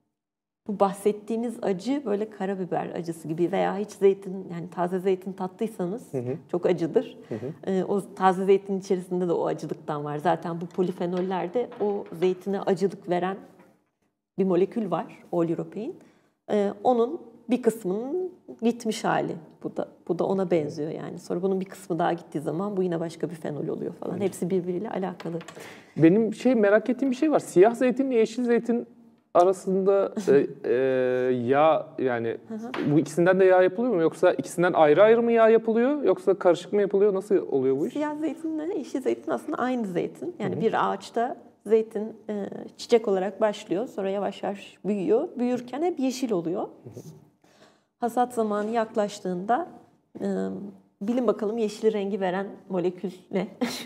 bu bahsettiğimiz acı böyle karabiber acısı gibi veya hiç zeytin, yani taze zeytin tattıysanız hı hı. çok acıdır. Hı hı. E, o taze zeytin içerisinde de o acılıktan var. Zaten bu polifenollerde o zeytine acılık veren bir molekül var, oleuropein. E, onun bir kısmının gitmiş hali. Bu da bu da ona benziyor yani. Sonra bunun bir kısmı daha gittiği zaman bu yine başka bir fenol oluyor falan. Hepsi birbiriyle alakalı. Benim şey merak ettiğim bir şey var. Siyah zeytinle yeşil zeytin arasında e, e, yağ, yani bu ikisinden de yağ yapılıyor mu, yoksa ikisinden ayrı ayrı mı yağ yapılıyor, yoksa karışık mı yapılıyor? Nasıl oluyor bu iş? Siyah zeytinle yeşil zeytin aslında aynı zeytin. Yani Hı-hı. bir ağaçta zeytin e, çiçek olarak başlıyor. Sonra yavaş yavaş büyüyor. Büyürken hep yeşil oluyor. Hı-hı. Hasat zamanı yaklaştığında e, bilin bakalım yeşil rengi veren molekül ne?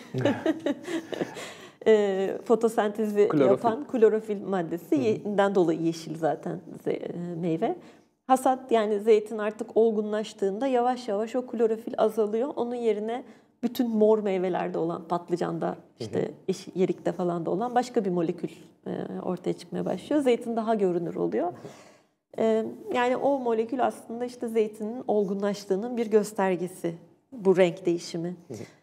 e, fotosentezi klorofil. yapan klorofil maddesinden dolayı yeşil zaten e, meyve. Hasat, yani zeytin artık olgunlaştığında yavaş yavaş o klorofil azalıyor. Onun yerine bütün mor meyvelerde olan, patlıcanda, işte yeşil- yerikte falan da olan başka bir molekül e, ortaya çıkmaya başlıyor. Zeytin daha görünür oluyor. E, yani o molekül aslında işte zeytinin olgunlaştığının bir göstergesi, bu renk değişimi.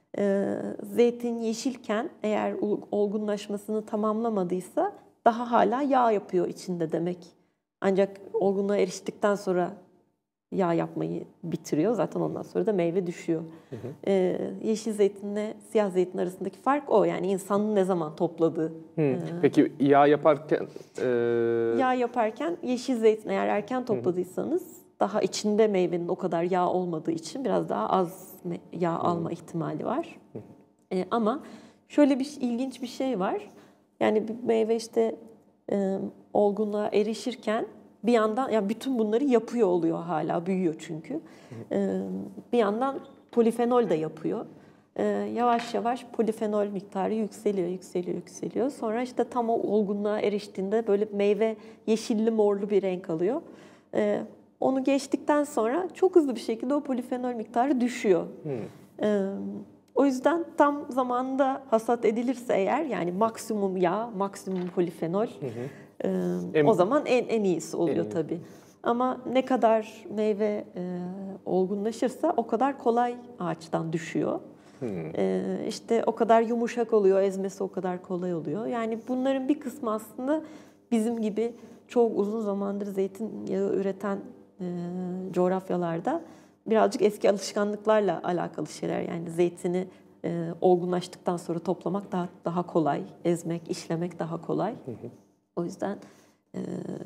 E, zeytin yeşilken eğer olgunlaşmasını tamamlamadıysa daha hala yağ yapıyor içinde demek. Ancak olgunluğa eriştikten sonra yağ yapmayı bitiriyor. Zaten ondan sonra da meyve düşüyor. Hı hı. Ee, yeşil zeytinle siyah zeytin arasındaki fark o. Yani insanın ne zaman topladığı. Ee, Peki yağ yaparken? E... Yağ yaparken yeşil zeytin eğer erken topladıysanız hı hı. daha içinde meyvenin o kadar yağ olmadığı için biraz daha az yağ hı. alma ihtimali var. Hı hı. Ee, ama şöyle bir ilginç bir şey var. Yani bir meyve işte e, olgunluğa erişirken bir yandan yani bütün bunları yapıyor oluyor hala, büyüyor çünkü. Ee, bir yandan polifenol de yapıyor. Ee, yavaş yavaş polifenol miktarı yükseliyor, yükseliyor, yükseliyor. Sonra işte tam o olgunluğa eriştiğinde böyle meyve yeşilli morlu bir renk alıyor. Ee, onu geçtikten sonra çok hızlı bir şekilde o polifenol miktarı düşüyor. Hmm. Ee, o yüzden tam zamanında hasat edilirse eğer, yani maksimum yağ, maksimum polifenol, hı hı. Ee, en, o zaman en en iyisi oluyor en tabii. Ama ne kadar meyve e, olgunlaşırsa o kadar kolay ağaçtan düşüyor. Hmm. Ee, işte o kadar yumuşak oluyor, ezmesi o kadar kolay oluyor. Yani bunların bir kısmı aslında bizim gibi çok uzun zamandır zeytinyağı üreten e, coğrafyalarda birazcık eski alışkanlıklarla alakalı şeyler. Yani zeytini e, olgunlaştıktan sonra toplamak daha daha kolay, ezmek, işlemek daha kolay. Hı hı. O yüzden e,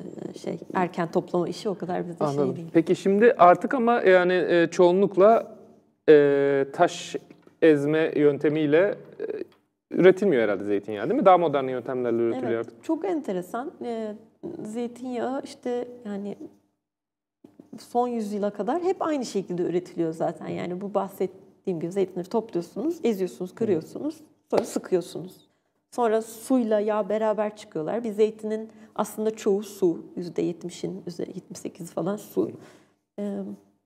şey erken toplama işi o kadar bizde Anladım. şey değil. Peki şimdi artık ama yani e, çoğunlukla e, taş ezme yöntemiyle e, üretilmiyor herhalde zeytinyağı, değil mi? Daha modern yöntemlerle üretiliyor evet, artık. çok enteresan. E, zeytinyağı işte yani son yüzyıla kadar hep aynı şekilde üretiliyor zaten. Yani bu bahsettiğim gibi zeytinleri topluyorsunuz, eziyorsunuz, kırıyorsunuz, sonra sıkıyorsunuz. Sonra suyla yağ beraber çıkıyorlar. Bir zeytinin aslında çoğu su, yüzde yetmişin, yüzde yetmiş sekiz falan su. Ee,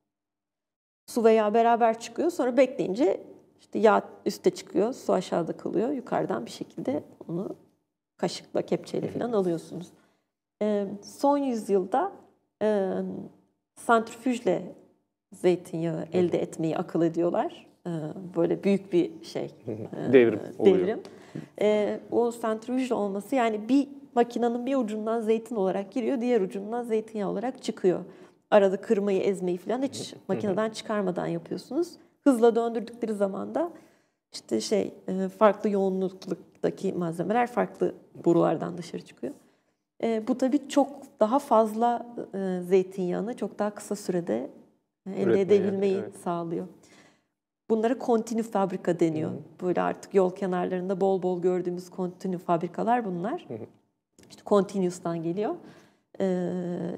su ve yağ beraber çıkıyor. Sonra bekleyince işte yağ üste çıkıyor, su aşağıda kalıyor. Yukarıdan bir şekilde onu kaşıkla, kepçeyle falan alıyorsunuz. Ee, son yüzyılda e, santrifüjle zeytinyağı elde etmeyi akıl ediyorlar. Ee, böyle büyük bir şey. E, devrim. devrim. Ee, o santrifüj olması, yani bir makinenin bir ucundan zeytin olarak giriyor, diğer ucundan zeytinyağı olarak çıkıyor. Arada kırmayı, ezmeyi falan hiç makineden çıkarmadan yapıyorsunuz. Hızla döndürdükleri zaman da işte şey farklı yoğunluktaki malzemeler farklı borulardan dışarı çıkıyor. E, bu tabii çok daha fazla e, zeytinyağını çok daha kısa sürede elde Üretmeye, edebilmeyi evet. sağlıyor. Bunlara kontinü fabrika deniyor. Hı hı. Böyle artık yol kenarlarında bol bol gördüğümüz kontinü fabrikalar bunlar. Hı hı. İşte continuous'tan geliyor. Ee,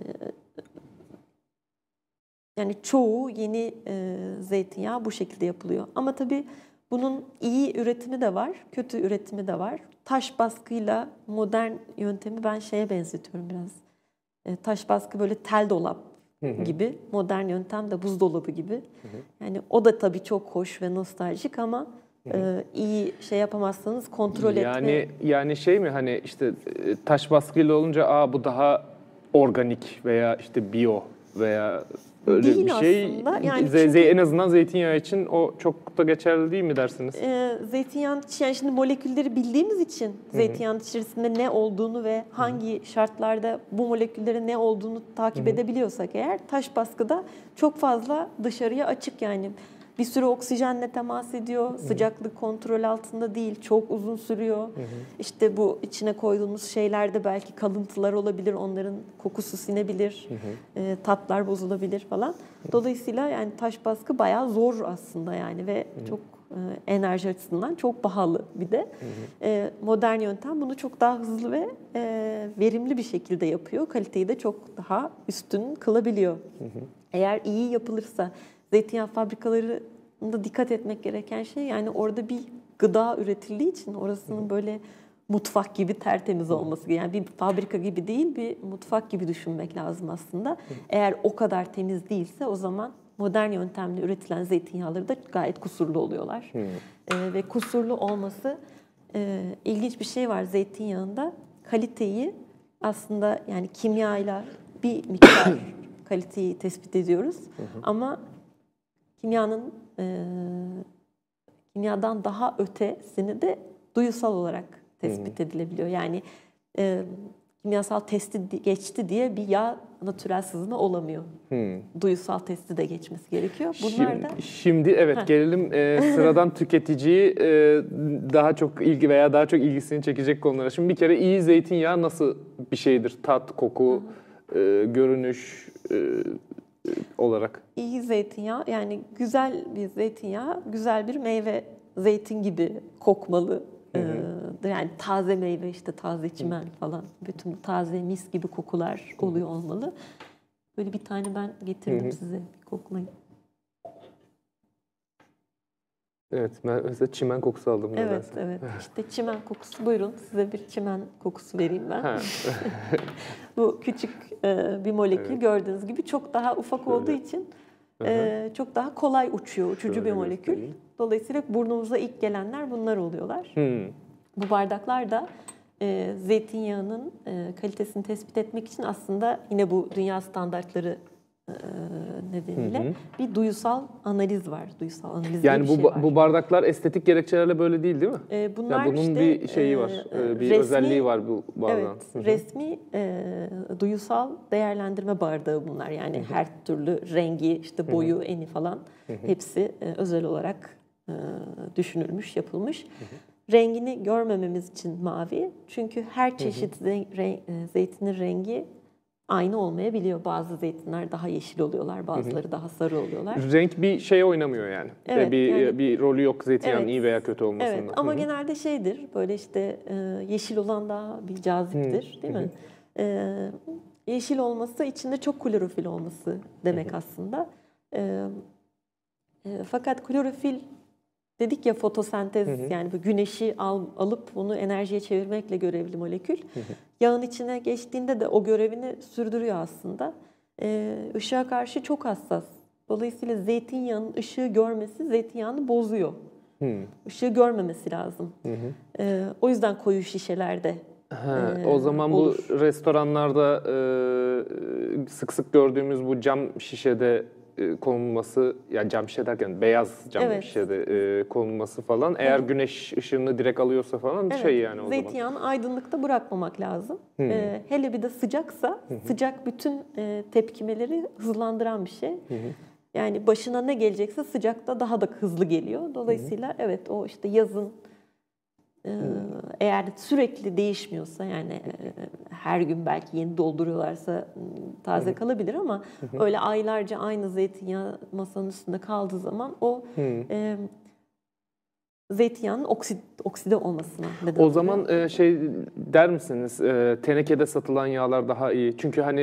yani çoğu yeni e, zeytinyağı bu şekilde yapılıyor. Ama tabii bunun iyi üretimi de var, kötü üretimi de var. Taş baskıyla modern yöntemi ben şeye benzetiyorum biraz. E, taş baskı böyle tel dolap hı hı. gibi, modern yöntem de buzdolabı gibi. Hı hı. Yani o da tabii çok hoş ve nostaljik ama hı hı. E, iyi şey yapamazsanız kontrol yani, etme. Yani şey mi, hani işte taş baskıyla olunca aa bu daha organik veya işte bio veya öyle değil bir şey. Aslında. Yani ze, çünkü, en azından zeytinyağı için o çok da geçerli değil mi dersiniz? E, zeytinyağı yani şimdi molekülleri bildiğimiz için zeytinyağının içerisinde ne olduğunu ve hangi Hı-hı. şartlarda bu moleküllerin ne olduğunu takip Hı-hı. edebiliyorsak eğer, taş baskıda çok fazla dışarıya açık, yani bir sürü oksijenle temas ediyor, Hı-hı. sıcaklık kontrol altında değil, çok uzun sürüyor. Hı-hı. İşte bu içine koyduğumuz şeylerde belki kalıntılar olabilir, onların kokusu sinebilir, e, tatlar bozulabilir falan. Dolayısıyla yani taş baskı bayağı zor aslında yani ve Hı-hı. çok e, enerji açısından çok pahalı bir de. E, modern yöntem bunu çok daha hızlı ve e, verimli bir şekilde yapıyor. Kaliteyi de çok daha üstün kılabiliyor. Hı-hı. Eğer iyi yapılırsa, zeytinyağı fabrikalarında dikkat etmek gereken şey, yani orada bir gıda üretildiği için orasının böyle mutfak gibi tertemiz olması. Yani bir fabrika gibi değil, bir mutfak gibi düşünmek lazım aslında. Eğer o kadar temiz değilse o zaman modern yöntemle üretilen zeytinyağları da gayet kusurlu oluyorlar. Hmm. E, ve kusurlu olması e, ilginç bir şey var zeytinyağında. Kaliteyi aslında yani kimyayla bir miktar kaliteyi tespit ediyoruz. Hı hı. Ama kimyanın e, kimyadan daha ötesini de duyusal olarak tespit hı hı. edilebiliyor. Yani e, kimyasal testi geçti diye bir yağ natürel sızma olamıyor. Hmm. Duyusal testi de geçmesi gerekiyor. Bunlar şimdi, da... şimdi evet Heh. gelelim e, sıradan tüketiciyi e, daha çok ilgi veya daha çok ilgisini çekecek konulara. Şimdi bir kere iyi zeytinyağı nasıl bir şeydir? Tat, koku, e, görünüş e, olarak. İyi zeytinyağı yani güzel bir zeytinyağı, güzel bir meyve zeytin gibi kokmalı. Hı hı. Yani taze meyve işte taze çimen hı. falan bütün taze mis gibi kokular oluyor olmalı. Böyle bir tane ben getirdim hı hı. size bir koklayın. Evet ben mesela çimen kokusu aldım. Evet nedense. evet işte çimen kokusu buyurun size bir çimen kokusu vereyim ben. Bu küçük bir molekül evet. gördüğünüz gibi çok daha ufak Şöyle. olduğu için Ee, çok daha kolay uçuyor, uçucu Şöyle bir molekül. Göstereyim. Dolayısıyla burnumuza ilk gelenler bunlar oluyorlar. Hmm. Bu bardaklar da e, zeytinyağının e, kalitesini tespit etmek için aslında yine bu dünya standartları e, nedeniyle hı hı. bir duyusal analiz var. Duyusal analiz yani bir bu şey var. bu bardaklar estetik gerekçelerle böyle değil değil mi? E, bunlar ya bunun işte, bir şeyi var, e, bir resmi, özelliği var bu bardağın. Evet, hı hı. resmi e, duyusal değerlendirme bardağı bunlar. Yani hı hı. her türlü rengi, işte boyu, hı hı. eni falan hı hı. hepsi e, özel olarak e, düşünülmüş, yapılmış. Hı hı. Rengini görmememiz için mavi. Çünkü her çeşit hı hı. Re, re, zeytinin rengi aynı olmayabiliyor. Bazı zeytinler daha yeşil oluyorlar, bazıları hı hı. daha sarı oluyorlar. Renk bir şey oynamıyor yani. Evet, bir yani, bir rolü yok zeytinyağının evet, iyi veya kötü olmasında. Evet, ama hı hı. genelde şeydir. Böyle işte e, yeşil olan daha bir caziptir, hı hı. değil mi? E, yeşil olması içinde çok klorofil olması demek hı hı. aslında. E, e, fakat klorofil dedik ya fotosentez hı hı. yani bu güneşi al, alıp bunu enerjiye çevirmekle görevli molekül. Hı hı. Yağın içine geçtiğinde de o görevini sürdürüyor aslında. E, ışığa karşı çok hassas. Dolayısıyla zeytinyağının ışığı görmesi zeytinyağını bozuyor. Hmm. Işığı görmemesi lazım. Hı hı. E, o yüzden koyu şişelerde ha, e, O zaman olur. Bu restoranlarda e, sık sık gördüğümüz bu cam şişede e, konulması, yani cam şişe derken beyaz cam evet. şişede e, konulması falan. Eğer hı. güneş ışığını direkt alıyorsa falan evet. şey yani o zaman. Zeytinyağını aydınlıkta bırakmamak lazım. Hmm. E, hele bir de sıcaksa, hı hı. sıcak bütün e, tepkimeleri hızlandıran bir şey. Hı hı. Yani başına ne gelecekse sıcakta daha da hızlı geliyor. Dolayısıyla hı hı. evet o işte yazın e, eğer sürekli değişmiyorsa yani e, her gün belki yeni dolduruyorlarsa taze hı hı. kalabilir ama hı hı. öyle aylarca aynı zeytinyağı masanın üstünde kaldığı zaman o e, zeytinyağının oksid, okside olmasına neden oluyor. O zaman e, şey der misiniz, e, tenekede satılan yağlar daha iyi? Çünkü hani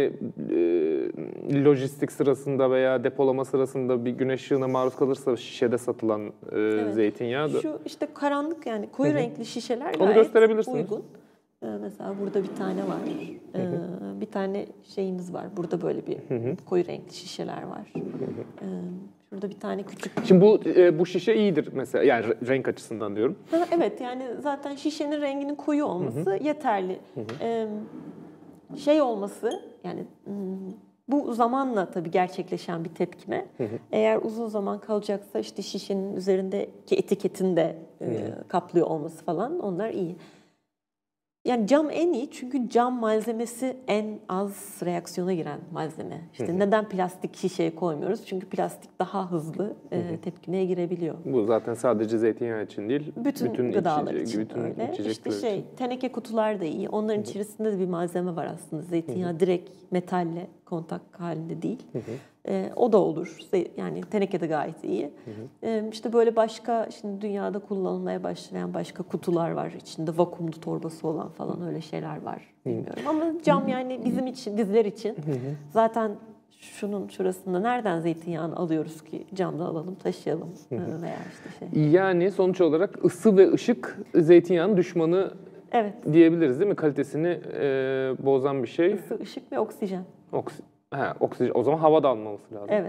e, lojistik sırasında veya depolama sırasında bir güneş ışığına maruz kalırsa şişede satılan e, evet. zeytinyağı da... Şu işte karanlık yani koyu Hı-hı. renkli şişeler Onu gayet uygun. E, mesela burada bir tane var. E, bir tane şeyimiz var. Burada böyle bir Hı-hı. koyu renkli şişeler var. E, Burada bir tane küçük... Şimdi bu e, bu şişe iyidir mesela, yani renk açısından diyorum. Ha, evet, yani zaten şişenin renginin koyu olması hı hı. yeterli. Hı hı. Ee, şey olması, yani bu zamanla tabii gerçekleşen bir tepkime. Hı hı. Eğer uzun zaman kalacaksa işte şişenin üzerindeki etiketin de e, kaplıyor olması falan, onlar iyi. Yani cam en iyi çünkü cam malzemesi en az reaksiyona giren malzeme. İşte hı hı. neden plastik şişeye koymuyoruz? Çünkü plastik daha hızlı hı hı. E, tepkimeye girebiliyor. Bu zaten sadece zeytinyağı için değil, bütün, bütün gıdalar içecek, için bütün öyle. İşte şey, için. teneke kutular da iyi. Onların hı hı. içerisinde de bir malzeme var aslında. Zeytinyağı hı hı. direkt metalle kontak halinde değil. Hı hı. E, o da olur. Yani teneke de gayet iyi. Hı hı. E, işte böyle başka, şimdi dünyada kullanılmaya başlayan başka kutular var. İçinde vakumlu torbası olan falan öyle şeyler var. Bilmiyorum ama cam yani bizim için, bizler için hı hı. zaten şunun şurasında nereden zeytinyağını alıyoruz ki camda alalım, taşıyalım hı hı. veya işte şey. Yani sonuç olarak ısı ve ışık zeytinyağının düşmanı evet. diyebiliriz değil mi? Kalitesini e, bozan bir şey. Isı, ışık ve oksijen. Oksi He, oksijen. O zaman hava da almaması lazım. Evet.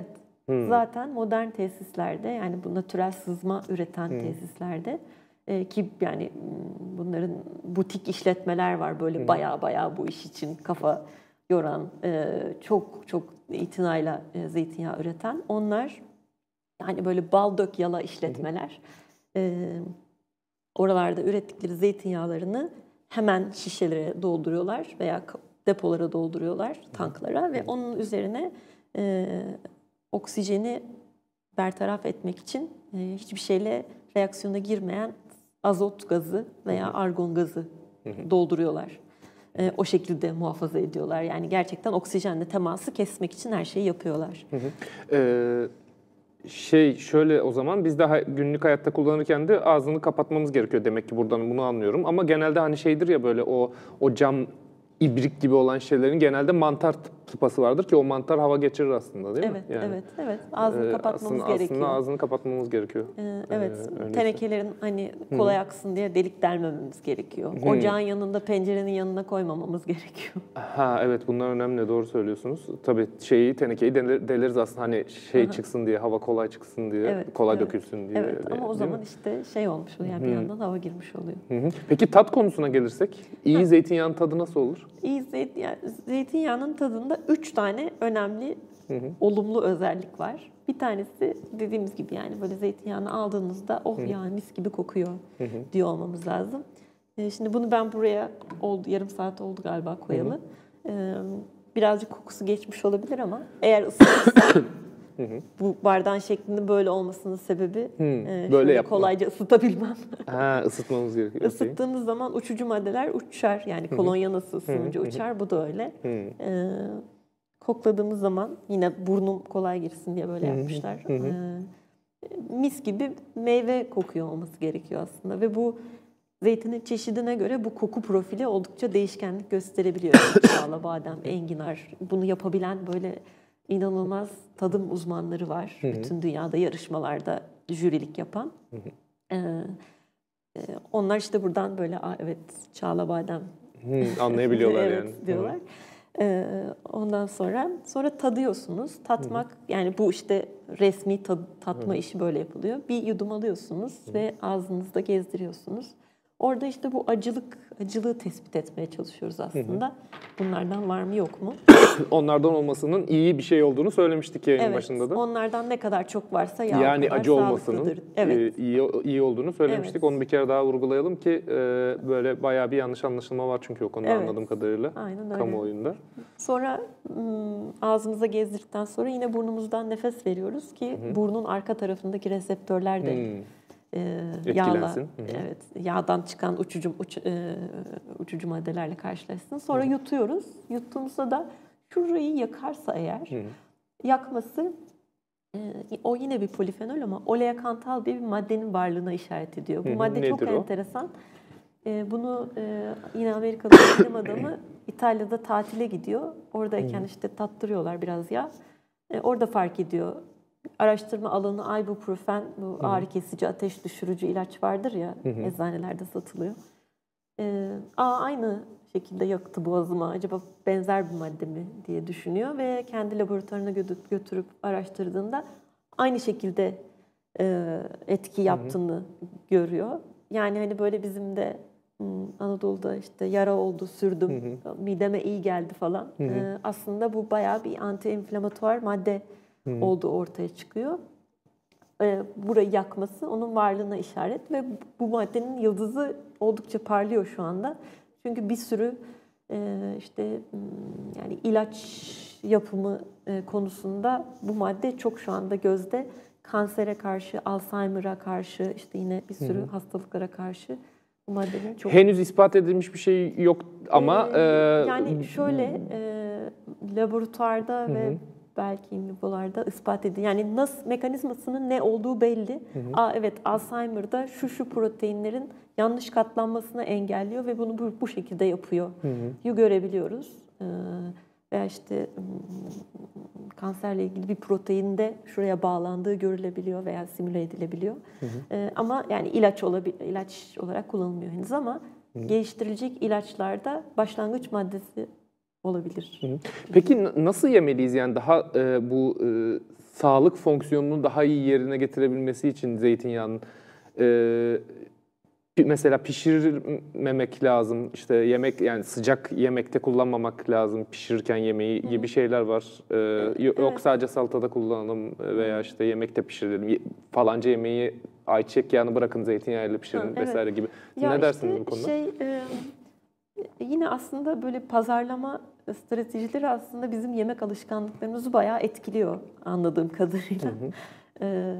Hmm. Zaten modern tesislerde, yani bu natürel sızma üreten hmm. tesislerde e, ki yani bunların butik işletmeler var böyle hmm. baya baya bu iş için kafa yoran, e, çok çok itinayla e, zeytinyağı üreten. Onlar yani böyle bal dök yala işletmeler. Hmm. E, oralarda ürettikleri zeytinyağlarını hemen şişelere dolduruyorlar veya depolara dolduruyorlar, tanklara hmm. ve onun üzerine e, oksijeni bertaraf etmek için e, hiçbir şeyle reaksiyona girmeyen azot gazı veya hı hı. argon gazı hı hı. dolduruyorlar. E, o şekilde muhafaza ediyorlar. Yani gerçekten oksijenle teması kesmek için her şeyi yapıyorlar. Hı hı. Ee, şey şöyle o zaman biz daha günlük hayatta kullanırken de ağzını kapatmamız gerekiyor demek ki buradan bunu anlıyorum. Ama genelde hani şeydir ya böyle o o cam ibrik gibi olan şeylerin genelde mantar tıpası vardır ki o mantar hava geçirir aslında değil evet, mi? Yani, evet, evet. Ağzını e, kapatmamız aslında, gerekiyor. Aslında ağzını kapatmamız gerekiyor. Ee, evet, ee, tenekelerin hani kolay Hı-hı. aksın diye delik delmememiz gerekiyor. Hı-hı. Ocağın yanında, pencerenin yanına koymamamız gerekiyor. Ha evet, bunlar önemli, doğru söylüyorsunuz. Tabii şeyi, tenekeyi delir, deliriz aslında hani şey Hı-hı. çıksın diye, hava kolay çıksın diye, evet, kolay evet. dökülsün diye. Evet, ama o zaman mi? işte şey olmuş oluyor, yani bir yandan hava girmiş oluyor. Hı-hı. Peki tat konusuna gelirsek, iyi ha. zeytinyağının tadı nasıl olur? İyi zeytinyağı, zeytinyağının tadında üç tane önemli Hı hı. olumlu özellik var. Bir tanesi dediğimiz gibi yani böyle zeytinyağını aldığınızda oh ya mis gibi kokuyor hı hı. diyor olmamız lazım. Ee, şimdi bunu ben buraya oldu yarım saat oldu galiba koyalı. Hı hı. Ee, birazcık kokusu geçmiş olabilir ama eğer ısıtırsa bu bardağın şeklinde böyle olmasının sebebi hı, e, böyle yapma. Kolayca ısıtabilmem. Ha, ısıtmamız gerekiyor. Isıttığımız zaman uçucu maddeler uçar. Yani kolonya nasıl ısınınca hı hı. uçar, bu da öyle. Hı. Ee, kokladığımız zaman yine burnum kolay girsin diye böyle yapmışlar. Hı hı. Ee, mis gibi meyve kokuyor olması gerekiyor aslında ve bu zeytinin çeşidine göre bu koku profili oldukça değişkenlik gösterebiliyor. Çağla, badem, enginar, bunu yapabilen böyle inanılmaz tadım uzmanları var. Hı hı. Bütün dünyada yarışmalarda jürilik yapan. Hı hı. Ee, onlar işte buradan böyle evet Çağla, badem hı, anlayabiliyorlar evet, yani. diyorlar. Ee, ondan sonra sonra tadıyorsunuz. Tatmak hı hı. yani bu işte resmi tad, tatma hı hı. işi böyle yapılıyor. Bir yudum alıyorsunuz hı hı. ve ağzınızda gezdiriyorsunuz. Orada işte bu acılık, acılığı tespit etmeye çalışıyoruz aslında. Hı hı. Bunlardan var mı yok mu? Onlardan olmasının iyi bir şey olduğunu söylemiştik yayının evet, başında da. Onlardan ne kadar çok varsa yağ yani o kadar acı olmasının evet. iyi iyi olduğunu söylemiştik. Evet. Onu bir kere daha vurgulayalım ki böyle bayağı bir yanlış anlaşılma var çünkü o konuda evet. anladığım kadarıyla. Aynen öyle. Kamuoyunda. Sonra ağzımıza gezdirdikten sonra yine burnumuzdan nefes veriyoruz ki Hı-hı. burnun arka tarafındaki reseptörler de hmm. E, yağla, evet, yağdan çıkan uçucu uç, e, uçucu maddelerle karşılaşsın. Sonra Hı. yutuyoruz. Yuttuğumuzda da şurayı yakarsa eğer, Hı. yakması e, o yine bir polifenol ama oleakantal diye bir maddenin varlığına işaret ediyor. Bu Hı. madde Nedir çok o? enteresan. E, bunu e, yine Amerikalı bir bilim adamı İtalya'da tatile gidiyor. Oradayken Hı. işte tattırıyorlar biraz yağ. E, orada fark ediyor. Araştırma alanı ibuprofen, bu hı hı. ağrı kesici, ateş düşürücü ilaç vardır ya, hı hı. eczanelerde satılıyor. Ee, aa, aynı şekilde yaktı boğazıma, acaba benzer bir madde mi diye düşünüyor ve kendi laboratuvarına götürüp araştırdığında aynı şekilde e, etki yaptığını hı hı. görüyor. Yani hani böyle bizim de Anadolu'da işte yara oldu, sürdüm, hı hı. mideme iyi geldi falan. Hı hı. Ee, aslında bu bayağı bir anti-inflamatuar madde Hı-hı. olduğu ortaya çıkıyor. Ee, burayı yakması onun varlığına işaret ve bu maddenin yıldızı oldukça parlıyor şu anda. Çünkü bir sürü e, işte yani ilaç yapımı e, konusunda bu madde çok şu anda gözde. Kansere karşı, Alzheimer'a karşı, işte yine bir sürü Hı-hı. hastalıklara karşı bu maddenin çok... Henüz ispat edilmiş bir şey yok ama... Ee, e... Yani şöyle e, laboratuvarda Hı-hı. ve belki invivolarda ispat edildi. Yani nasıl mekanizmasının ne olduğu belli. Hı hı. Aa, evet Alzheimer'da şu şu proteinlerin yanlış katlanmasını engelliyor ve bunu bu, bu şekilde yapıyor. Hı hı. Yu görebiliyoruz. Ee, veya işte kanserle ilgili bir proteinde şuraya bağlandığı görülebiliyor veya simüle edilebiliyor. Hı hı. Ee, ama yani ilaç olabilir, ilaç olarak kullanılmıyor henüz ama hı hı. geliştirilecek ilaçlarda başlangıç maddesi olabilir. Hı hı. Peki nasıl yemeliyiz yani daha e, bu e, sağlık fonksiyonunu daha iyi yerine getirebilmesi için zeytinyağının e, mesela pişirmemek lazım. İşte yemek yani sıcak yemekte kullanmamak lazım pişirirken yemeği gibi şeyler var. Ee, yok Evet. sadece salatada kullanalım veya işte yemekte pişirelim. Falanca yemeği ayçiçek yağını bırakın zeytinyağıyla pişirin Ha, evet. vesaire gibi. Siz Ya ne işte dersiniz bu konuda? Şey, e, yine aslında böyle pazarlama stratejileri aslında bizim yemek alışkanlıklarımızı bayağı etkiliyor anladığım kadarıyla. Hı hı. E,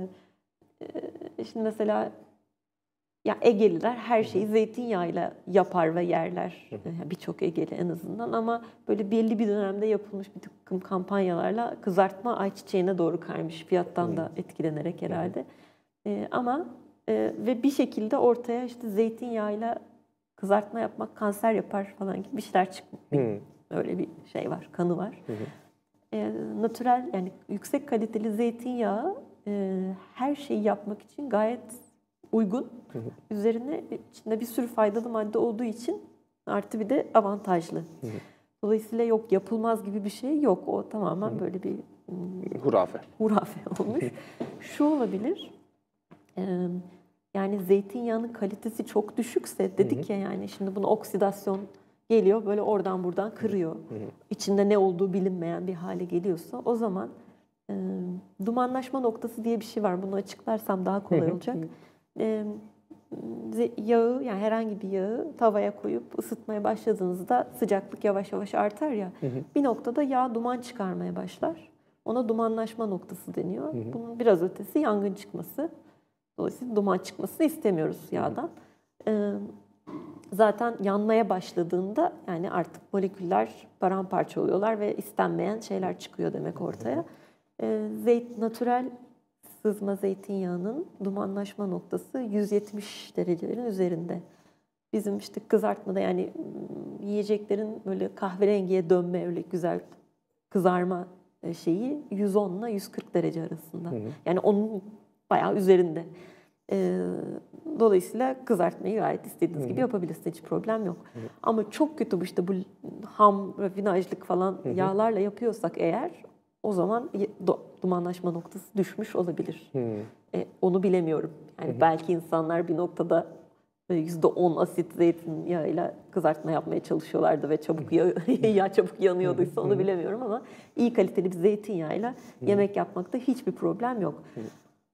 e, şimdi mesela ya Egeliler her şeyi zeytinyağıyla yapar ve yerler. Yani birçok Egeli en azından, ama böyle belli bir dönemde yapılmış bir takım kampanyalarla kızartma ayçiçeğine doğru kaymış. Fiyattan da etkilenerek herhalde. E, ama e, ve bir şekilde ortaya işte zeytinyağıyla kızartma yapmak kanser yapar falan gibi bir şeyler çıkmış. Hı. Öyle bir şey var, kanı var. Hı hı. E, natürel yani yüksek kaliteli zeytinyağı e, her şeyi yapmak için gayet uygun. Hı hı. Üzerine içinde bir sürü faydalı madde olduğu için artı bir de avantajlı. Hı hı. Dolayısıyla yok yapılmaz gibi bir şey yok. O tamamen Hı hı. böyle bir hmm, Hurafe. hurafe olmuş. Şu olabilir. E, yani zeytinyağının kalitesi çok düşükse dedik Hı hı. ya, yani şimdi bunu oksidasyon geliyor böyle oradan buradan kırıyor. Hı hı. İçinde ne olduğu bilinmeyen bir hale geliyorsa o zaman e, dumanlaşma noktası diye bir şey var. Bunu açıklarsam daha kolay olacak. E, yağı, yani herhangi bir yağı tavaya koyup ısıtmaya başladığınızda sıcaklık yavaş yavaş artar ya. Hı hı. Bir noktada yağ duman çıkarmaya başlar. Ona dumanlaşma noktası deniyor. Hı hı. Bunun biraz ötesi yangın çıkması. Dolayısıyla duman çıkmasını istemiyoruz yağdan. Ee, zaten yanmaya başladığında yani artık moleküller paramparça oluyorlar ve istenmeyen şeyler çıkıyor demek ortaya. Ee, zeyt, natürel sızma zeytinyağının dumanlaşma noktası yüz yetmiş derecelerin üzerinde. Bizim işte kızartmada yani yiyeceklerin böyle kahverengiye dönme, öyle güzel kızarma şeyi yüz on ile yüz kırk derece arasında. Hı hı. Yani onun bayağı üzerinde. Ee, dolayısıyla kızartmayı gayet istediğiniz hı hı. gibi yapabilirsiniz. Hiç problem yok. Hı hı. Ama çok kötü bu işte bu ham, rafinajlık falan hı hı. yağlarla yapıyorsak eğer, o zaman dumanlaşma noktası düşmüş olabilir. Hmm. E, onu bilemiyorum. Yani hmm. belki insanlar bir noktada yüzde on asit zeytinyağıyla kızartma yapmaya çalışıyorlardı ve çabuk yağ, yağ çabuk yanıyorduysa onu bilemiyorum, ama iyi kaliteli bir zeytinyağıyla hmm. yemek yapmakta hiçbir problem yok. Hmm.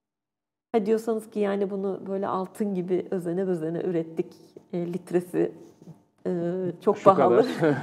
Ha diyorsanız ki yani bunu böyle altın gibi özene özene ürettik, e, litresi e, çok Şu pahalı.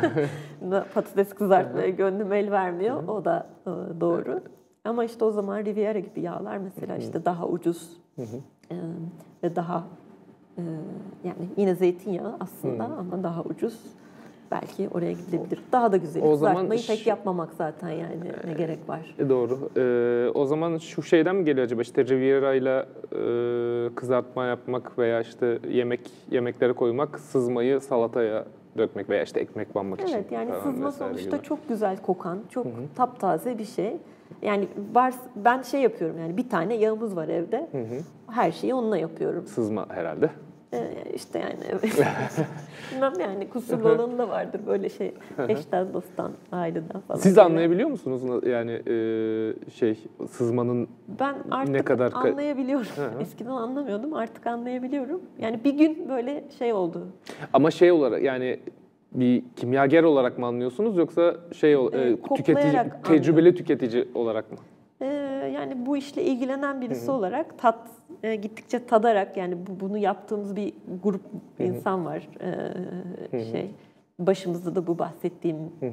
Patates kızartmaya gönlüm el vermiyor. Hı-hı. O da e, doğru. Evet. Ama işte o zaman Riviera gibi yağlar mesela Hı-hı. işte daha ucuz e, ve daha e, yani yine zeytinyağı aslında Hı-hı. ama daha ucuz. Belki oraya gidilebilir. Daha da güzel. Kızartmayı pek şu... yapmamak zaten yani ne gerek var. E, doğru. Ee, o zaman şu şeyden mi geliyor acaba, işte Riviera ile e, kızartma yapmak veya işte yemek yemeklere koymak, sızmayı salataya dökmek veya işte ekmek banmak evet, için. Evet yani sızma sonuçta gibi. Çok güzel kokan, çok Hı-hı. taptaze bir şey. Yani var, ben şey yapıyorum yani bir tane yağımız var evde. Hı-hı. Her şeyi onunla yapıyorum. Sızma herhalde. Ee, işte yani evet. Bilmem yani kusurlu olanı da vardır böyle şey. Eşten, dosttan, aileden falan. Siz anlayabiliyor musunuz yani e, şey sızmanın ben artık ne kadar anlayabiliyorum. Eskiden anlamıyordum, artık anlayabiliyorum. Yani bir gün böyle şey oldu. Ama şey olarak yani bir kimyager olarak mı anlıyorsunuz, yoksa şey e, tüketici, tecrübeli tüketici olarak mı? Ee, yani bu işle ilgilenen birisi Hı-hı. olarak tat e, gittikçe tadarak, yani bu, bunu yaptığımız bir grup Hı-hı. insan var. Ee, şey başımızda da bu bahsettiğim e,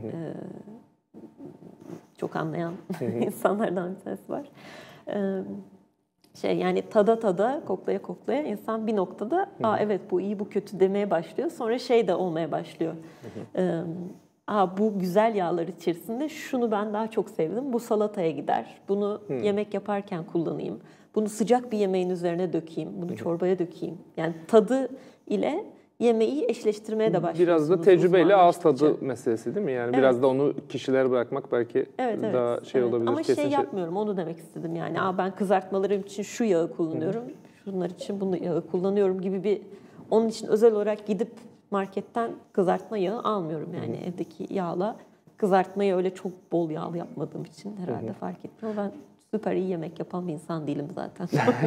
çok anlayan insanlardan bir tanesi var. Ee, şey yani tada tada, koklaya koklaya insan bir noktada aa evet bu iyi bu kötü demeye başlıyor. Sonra şey de olmaya başlıyor. Ee, aa bu güzel yağlar içerisinde şunu ben daha çok sevdim. Bu salataya gider. Bunu hmm. yemek yaparken kullanayım. Bunu sıcak bir yemeğin üzerine dökeyim. Bunu çorbaya dökeyim. Yani tadı ile yemeği eşleştirmeye de başlıyorsunuz. Biraz da tecrübeyle ağız tadı meselesi değil mi? Yani evet. Biraz da onu kişilere bırakmak belki evet, evet, daha şey evet. olabilir. Ama şey yapmıyorum, onu demek istedim yani. Aa, ben kızartmalarım için şu yağı kullanıyorum, Hı. şunlar için bunu yağı kullanıyorum gibi bir, onun için özel olarak gidip marketten kızartma yağı almıyorum. Yani Hı. evdeki yağla kızartmayı öyle çok bol yağlı yapmadığım için herhalde Hı. fark etmiyor. Ben süper iyi yemek yapan bir insan değilim zaten.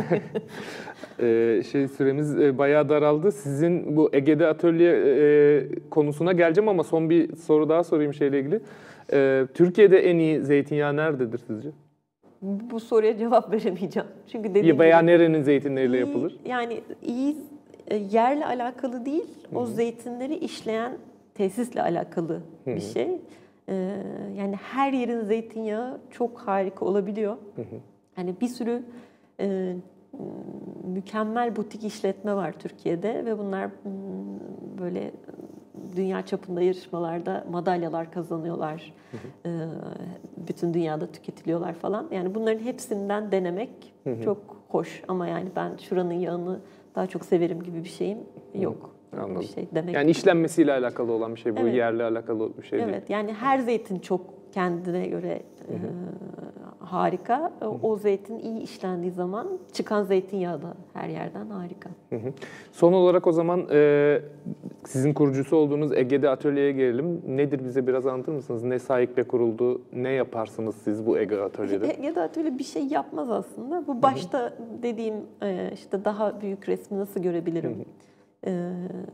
Ee, şey süremiz e, bayağı daraldı. Sizin bu Ege'de atölye e, konusuna geleceğim ama son bir soru daha sorayım şeyle ilgili. Ee, Türkiye'de en iyi zeytinyağı nerededir sizce? Bu soruya cevap veremeyeceğim. Çünkü dediğim Veya gibi nerenin zeytinleriyle iyi- yapılır? Yani iyi e, yerle alakalı değil, o zeytinleri işleyen tesisle alakalı bir şey. Ee, yani her yerin zeytinyağı çok harika olabiliyor. Hani bir sürü e, mükemmel butik işletme var Türkiye'de ve bunlar mm, böyle dünya çapında yarışmalarda madalyalar kazanıyorlar. Ee, bütün dünyada tüketiliyorlar falan. Yani bunların hepsinden denemek çok hoş ama yani ben şuranın yağını daha çok severim gibi bir şeyim yok. Anladım. Bir şey demek. Yani işlenmesiyle alakalı olan bir şey bu, Evet. yerle alakalı bir şey değil. Evet, yani her zeytin çok kendine göre e, harika. O, o zeytin iyi işlendiği zaman çıkan zeytinyağı da her yerden harika. Hı hı. Son olarak o zaman e, sizin kurucusu olduğunuz Ege'de atölyeye gelelim. Nedir, bize biraz anlatır mısınız? Ne sahiple kuruldu? Ne yaparsınız siz bu Ege atölyede? Ya da öyle bir şey yapmaz aslında. Bu başta dediğim e, işte daha büyük resmi nasıl görebilirim e,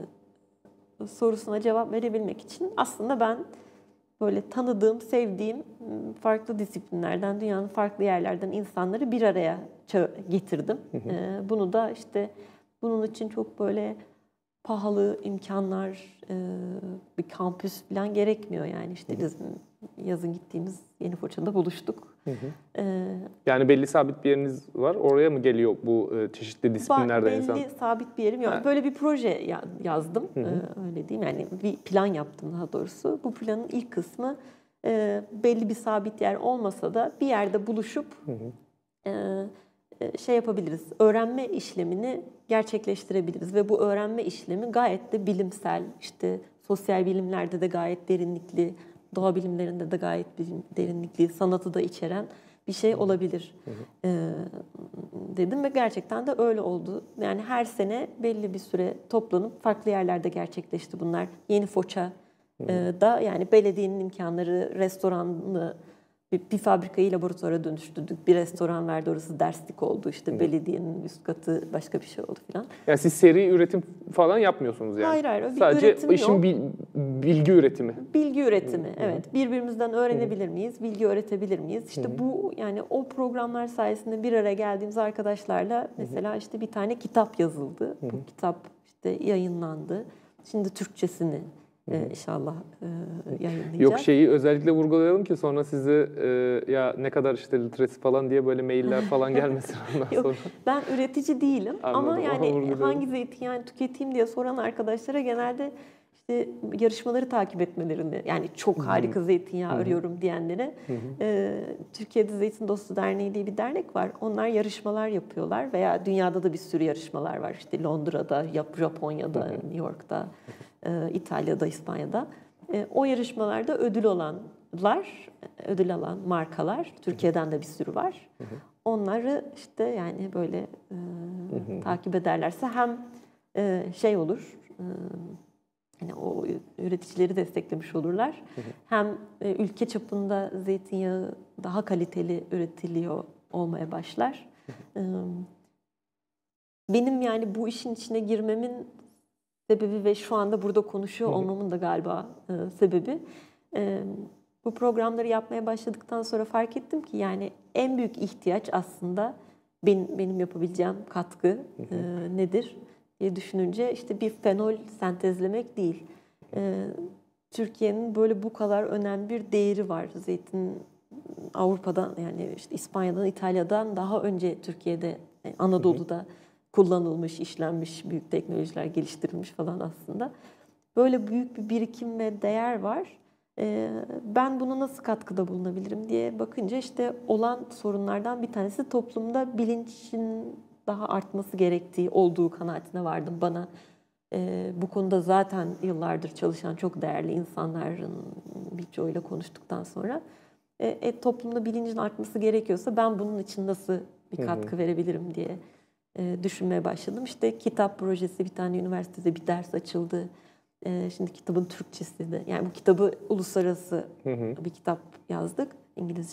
sorusuna cevap verebilmek için aslında ben böyle tanıdığım, sevdiğim farklı disiplinlerden, dünyanın farklı yerlerden insanları bir araya getirdim. E, bunu da işte bunun için çok böyle pahalı imkanlar, e, bir kampüs falan gerekmiyor yani. İşte biz yazın gittiğimiz Yenifoça'da buluştuk. Hı hı. E, yani belli sabit bir yeriniz var. Oraya mı geliyor bu e, çeşitli disiplinlerden belli insan? Belli sabit bir yerim yok. Ha. Böyle bir proje yazdım. Hı hı. E, öyle diyeyim. Yani bir plan yaptım daha doğrusu. Bu planın ilk kısmı e, belli bir sabit yer olmasa da bir yerde buluşup hı hı. E, şey yapabiliriz. Öğrenme işlemini gerçekleştirebiliriz ve bu öğrenme işlemi gayet de bilimsel, işte sosyal bilimlerde de gayet derinlikli, doğa bilimlerinde de gayet derinlikli, sanatı da içeren bir şey olabilir hı hı. Ee, dedim ve gerçekten de öyle oldu. Yani her sene belli bir süre toplanıp farklı yerlerde gerçekleşti bunlar. Yenifoça e, da yani belediyenin imkanları, restoranlı bir, bir fabrikayı laboratuvara dönüştürdük. Bir restoran verdi, orası derslik oldu. İşte hı. belediyenin üst katı başka bir şey oldu falan. Yani siz seri üretim falan yapmıyorsunuz yani. Hayır hayır. Bir sadece üretim işin yok. Bil, bilgi üretimi. Bilgi üretimi, hı hı. evet. Birbirimizden öğrenebilir miyiz? Bilgi öğretebilir miyiz? İşte hı hı. bu yani o programlar sayesinde bir araya geldiğimiz arkadaşlarla mesela işte bir tane kitap yazıldı. Hı hı. Bu kitap işte yayınlandı. Şimdi Türkçesini Ee, inşallah e, yayınlayacağız. Yok, şeyi özellikle vurgulayalım ki sonra size e, ya ne kadar işte litresi falan diye böyle mailler falan gelmesin ondan Yok, sonra. Ben üretici değilim. Anladım, ama yani hangi zeytinyağı tüketeyim diye soran arkadaşlara genelde işte yarışmaları takip etmelerini, yani çok harika Hı-hı. zeytinyağı Hı-hı. arıyorum diyenlere e, Türkiye'de Zeytin Dostu Derneği diye bir dernek var. Onlar yarışmalar yapıyorlar veya dünyada da bir sürü yarışmalar var. İşte Londra'da, Japonya'da, Hı-hı. New York'ta, e, İtalya'da, İspanya'da. E, o yarışmalarda ödül olanlar, ödül alan markalar, Türkiye'den de bir sürü var. Hı-hı. Onları işte yani böyle e, takip ederlerse hem e, şey olur, e, yani o üreticileri desteklemiş olurlar. Hı hı. Hem e, ülke çapında zeytinyağı daha kaliteli üretiliyor olmaya başlar. Hı hı. Benim yani bu işin içine girmemin sebebi ve şu anda burada konuşuyor hı hı. olmamın da galiba e, sebebi e, bu programları yapmaya başladıktan sonra fark ettim ki yani en büyük ihtiyaç aslında benim, benim yapabileceğim katkı hı hı. E, nedir diye düşününce işte bir fenol sentezlemek değil. Ee, Türkiye'nin böyle bu kadar önemli bir değeri var. Zeytin Avrupa'dan yani işte İspanya'dan, İtalya'dan daha önce Türkiye'de, Anadolu'da hı hı. kullanılmış, işlenmiş, büyük teknolojiler geliştirilmiş falan aslında. Böyle büyük bir birikim ve değer var. Ee, ben buna nasıl katkıda bulunabilirim diye bakınca işte olan sorunlardan bir tanesi toplumda bilincin daha artması gerektiği olduğu kanaatine vardım. Bana e, bu konuda zaten yıllardır çalışan çok değerli insanların birçoğuyla konuştuktan sonra e, e, toplumda bilincin artması gerekiyorsa ben bunun için nasıl bir katkı hı hı. verebilirim diye e, düşünmeye başladım. İşte kitap projesi, bir tane üniversitede bir ders açıldı. E, şimdi kitabın Türkçesi de, yani bu kitabı uluslararası hı hı. bir kitap yazdık İngilizce.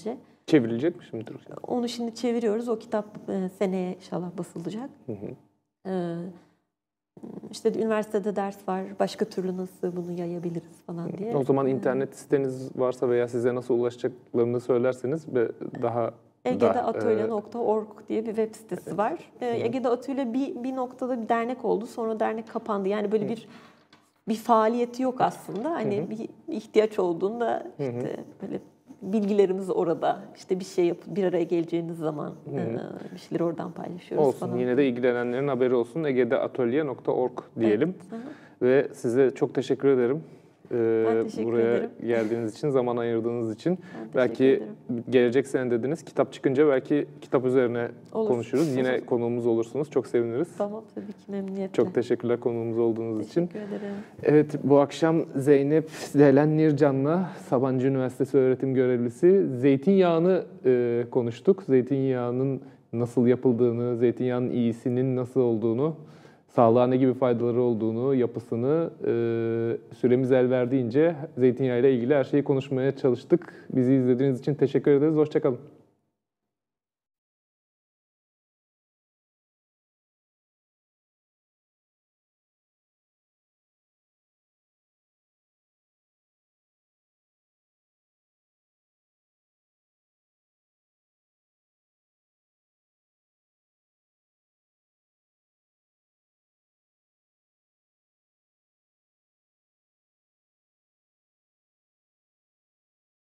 Çevrilecek mi şimdi Türkçe? Onu şimdi çeviriyoruz. O kitap e, seneye inşallah basılacak. Hı hı. Ee, işte üniversitede ders var. Başka türlü nasıl bunu yayabiliriz falan diye. O zaman Ee, internet siteniz varsa veya size nasıl ulaşacaklarını söylerseniz ve daha Egede da, Atölye nokta org diye bir web sitesi var. Ee, Egede Atölye bir, bir noktada bir dernek oldu. Sonra dernek kapandı. Yani böyle bir bir faaliyeti yok aslında. Hani Hı hı. bir ihtiyaç olduğunda işte böyle bilgilerimiz orada. İşte bir şey yapıp bir araya geleceğiniz zaman Hı hı. e, bir şeyleri oradan paylaşıyoruz olsun. falan. Yine de ilgilenenlerin haberi olsun. egede atölye nokta org diyelim. Evet. Hı hı. Ve size çok teşekkür ederim. Ee, Ben teşekkür buraya ederim. geldiğiniz için, zaman ayırdığınız için. teşekkür Belki ederim. gelecek sene dediniz. Kitap çıkınca belki kitap üzerine Olur. konuşuruz. Yine konuğumuz olursunuz. Çok seviniriz. Tamam, tabii ki memnuniyetle. Çok teşekkürler konuğumuz olduğunuz için. Teşekkür ederim. Evet, bu akşam Zeynep Zelen Nircan'la, Sabancı Üniversitesi öğretim görevlisi, zeytinyağını e, konuştuk. Zeytinyağının nasıl yapıldığını, zeytinyağının iyisinin nasıl olduğunu, sağlığa ne gibi faydaları olduğunu, yapısını e, süremiz el verdiğince zeytinyağıyla ilgili her şeyi konuşmaya çalıştık. Bizi izlediğiniz için teşekkür ederiz. Hoşça kalın.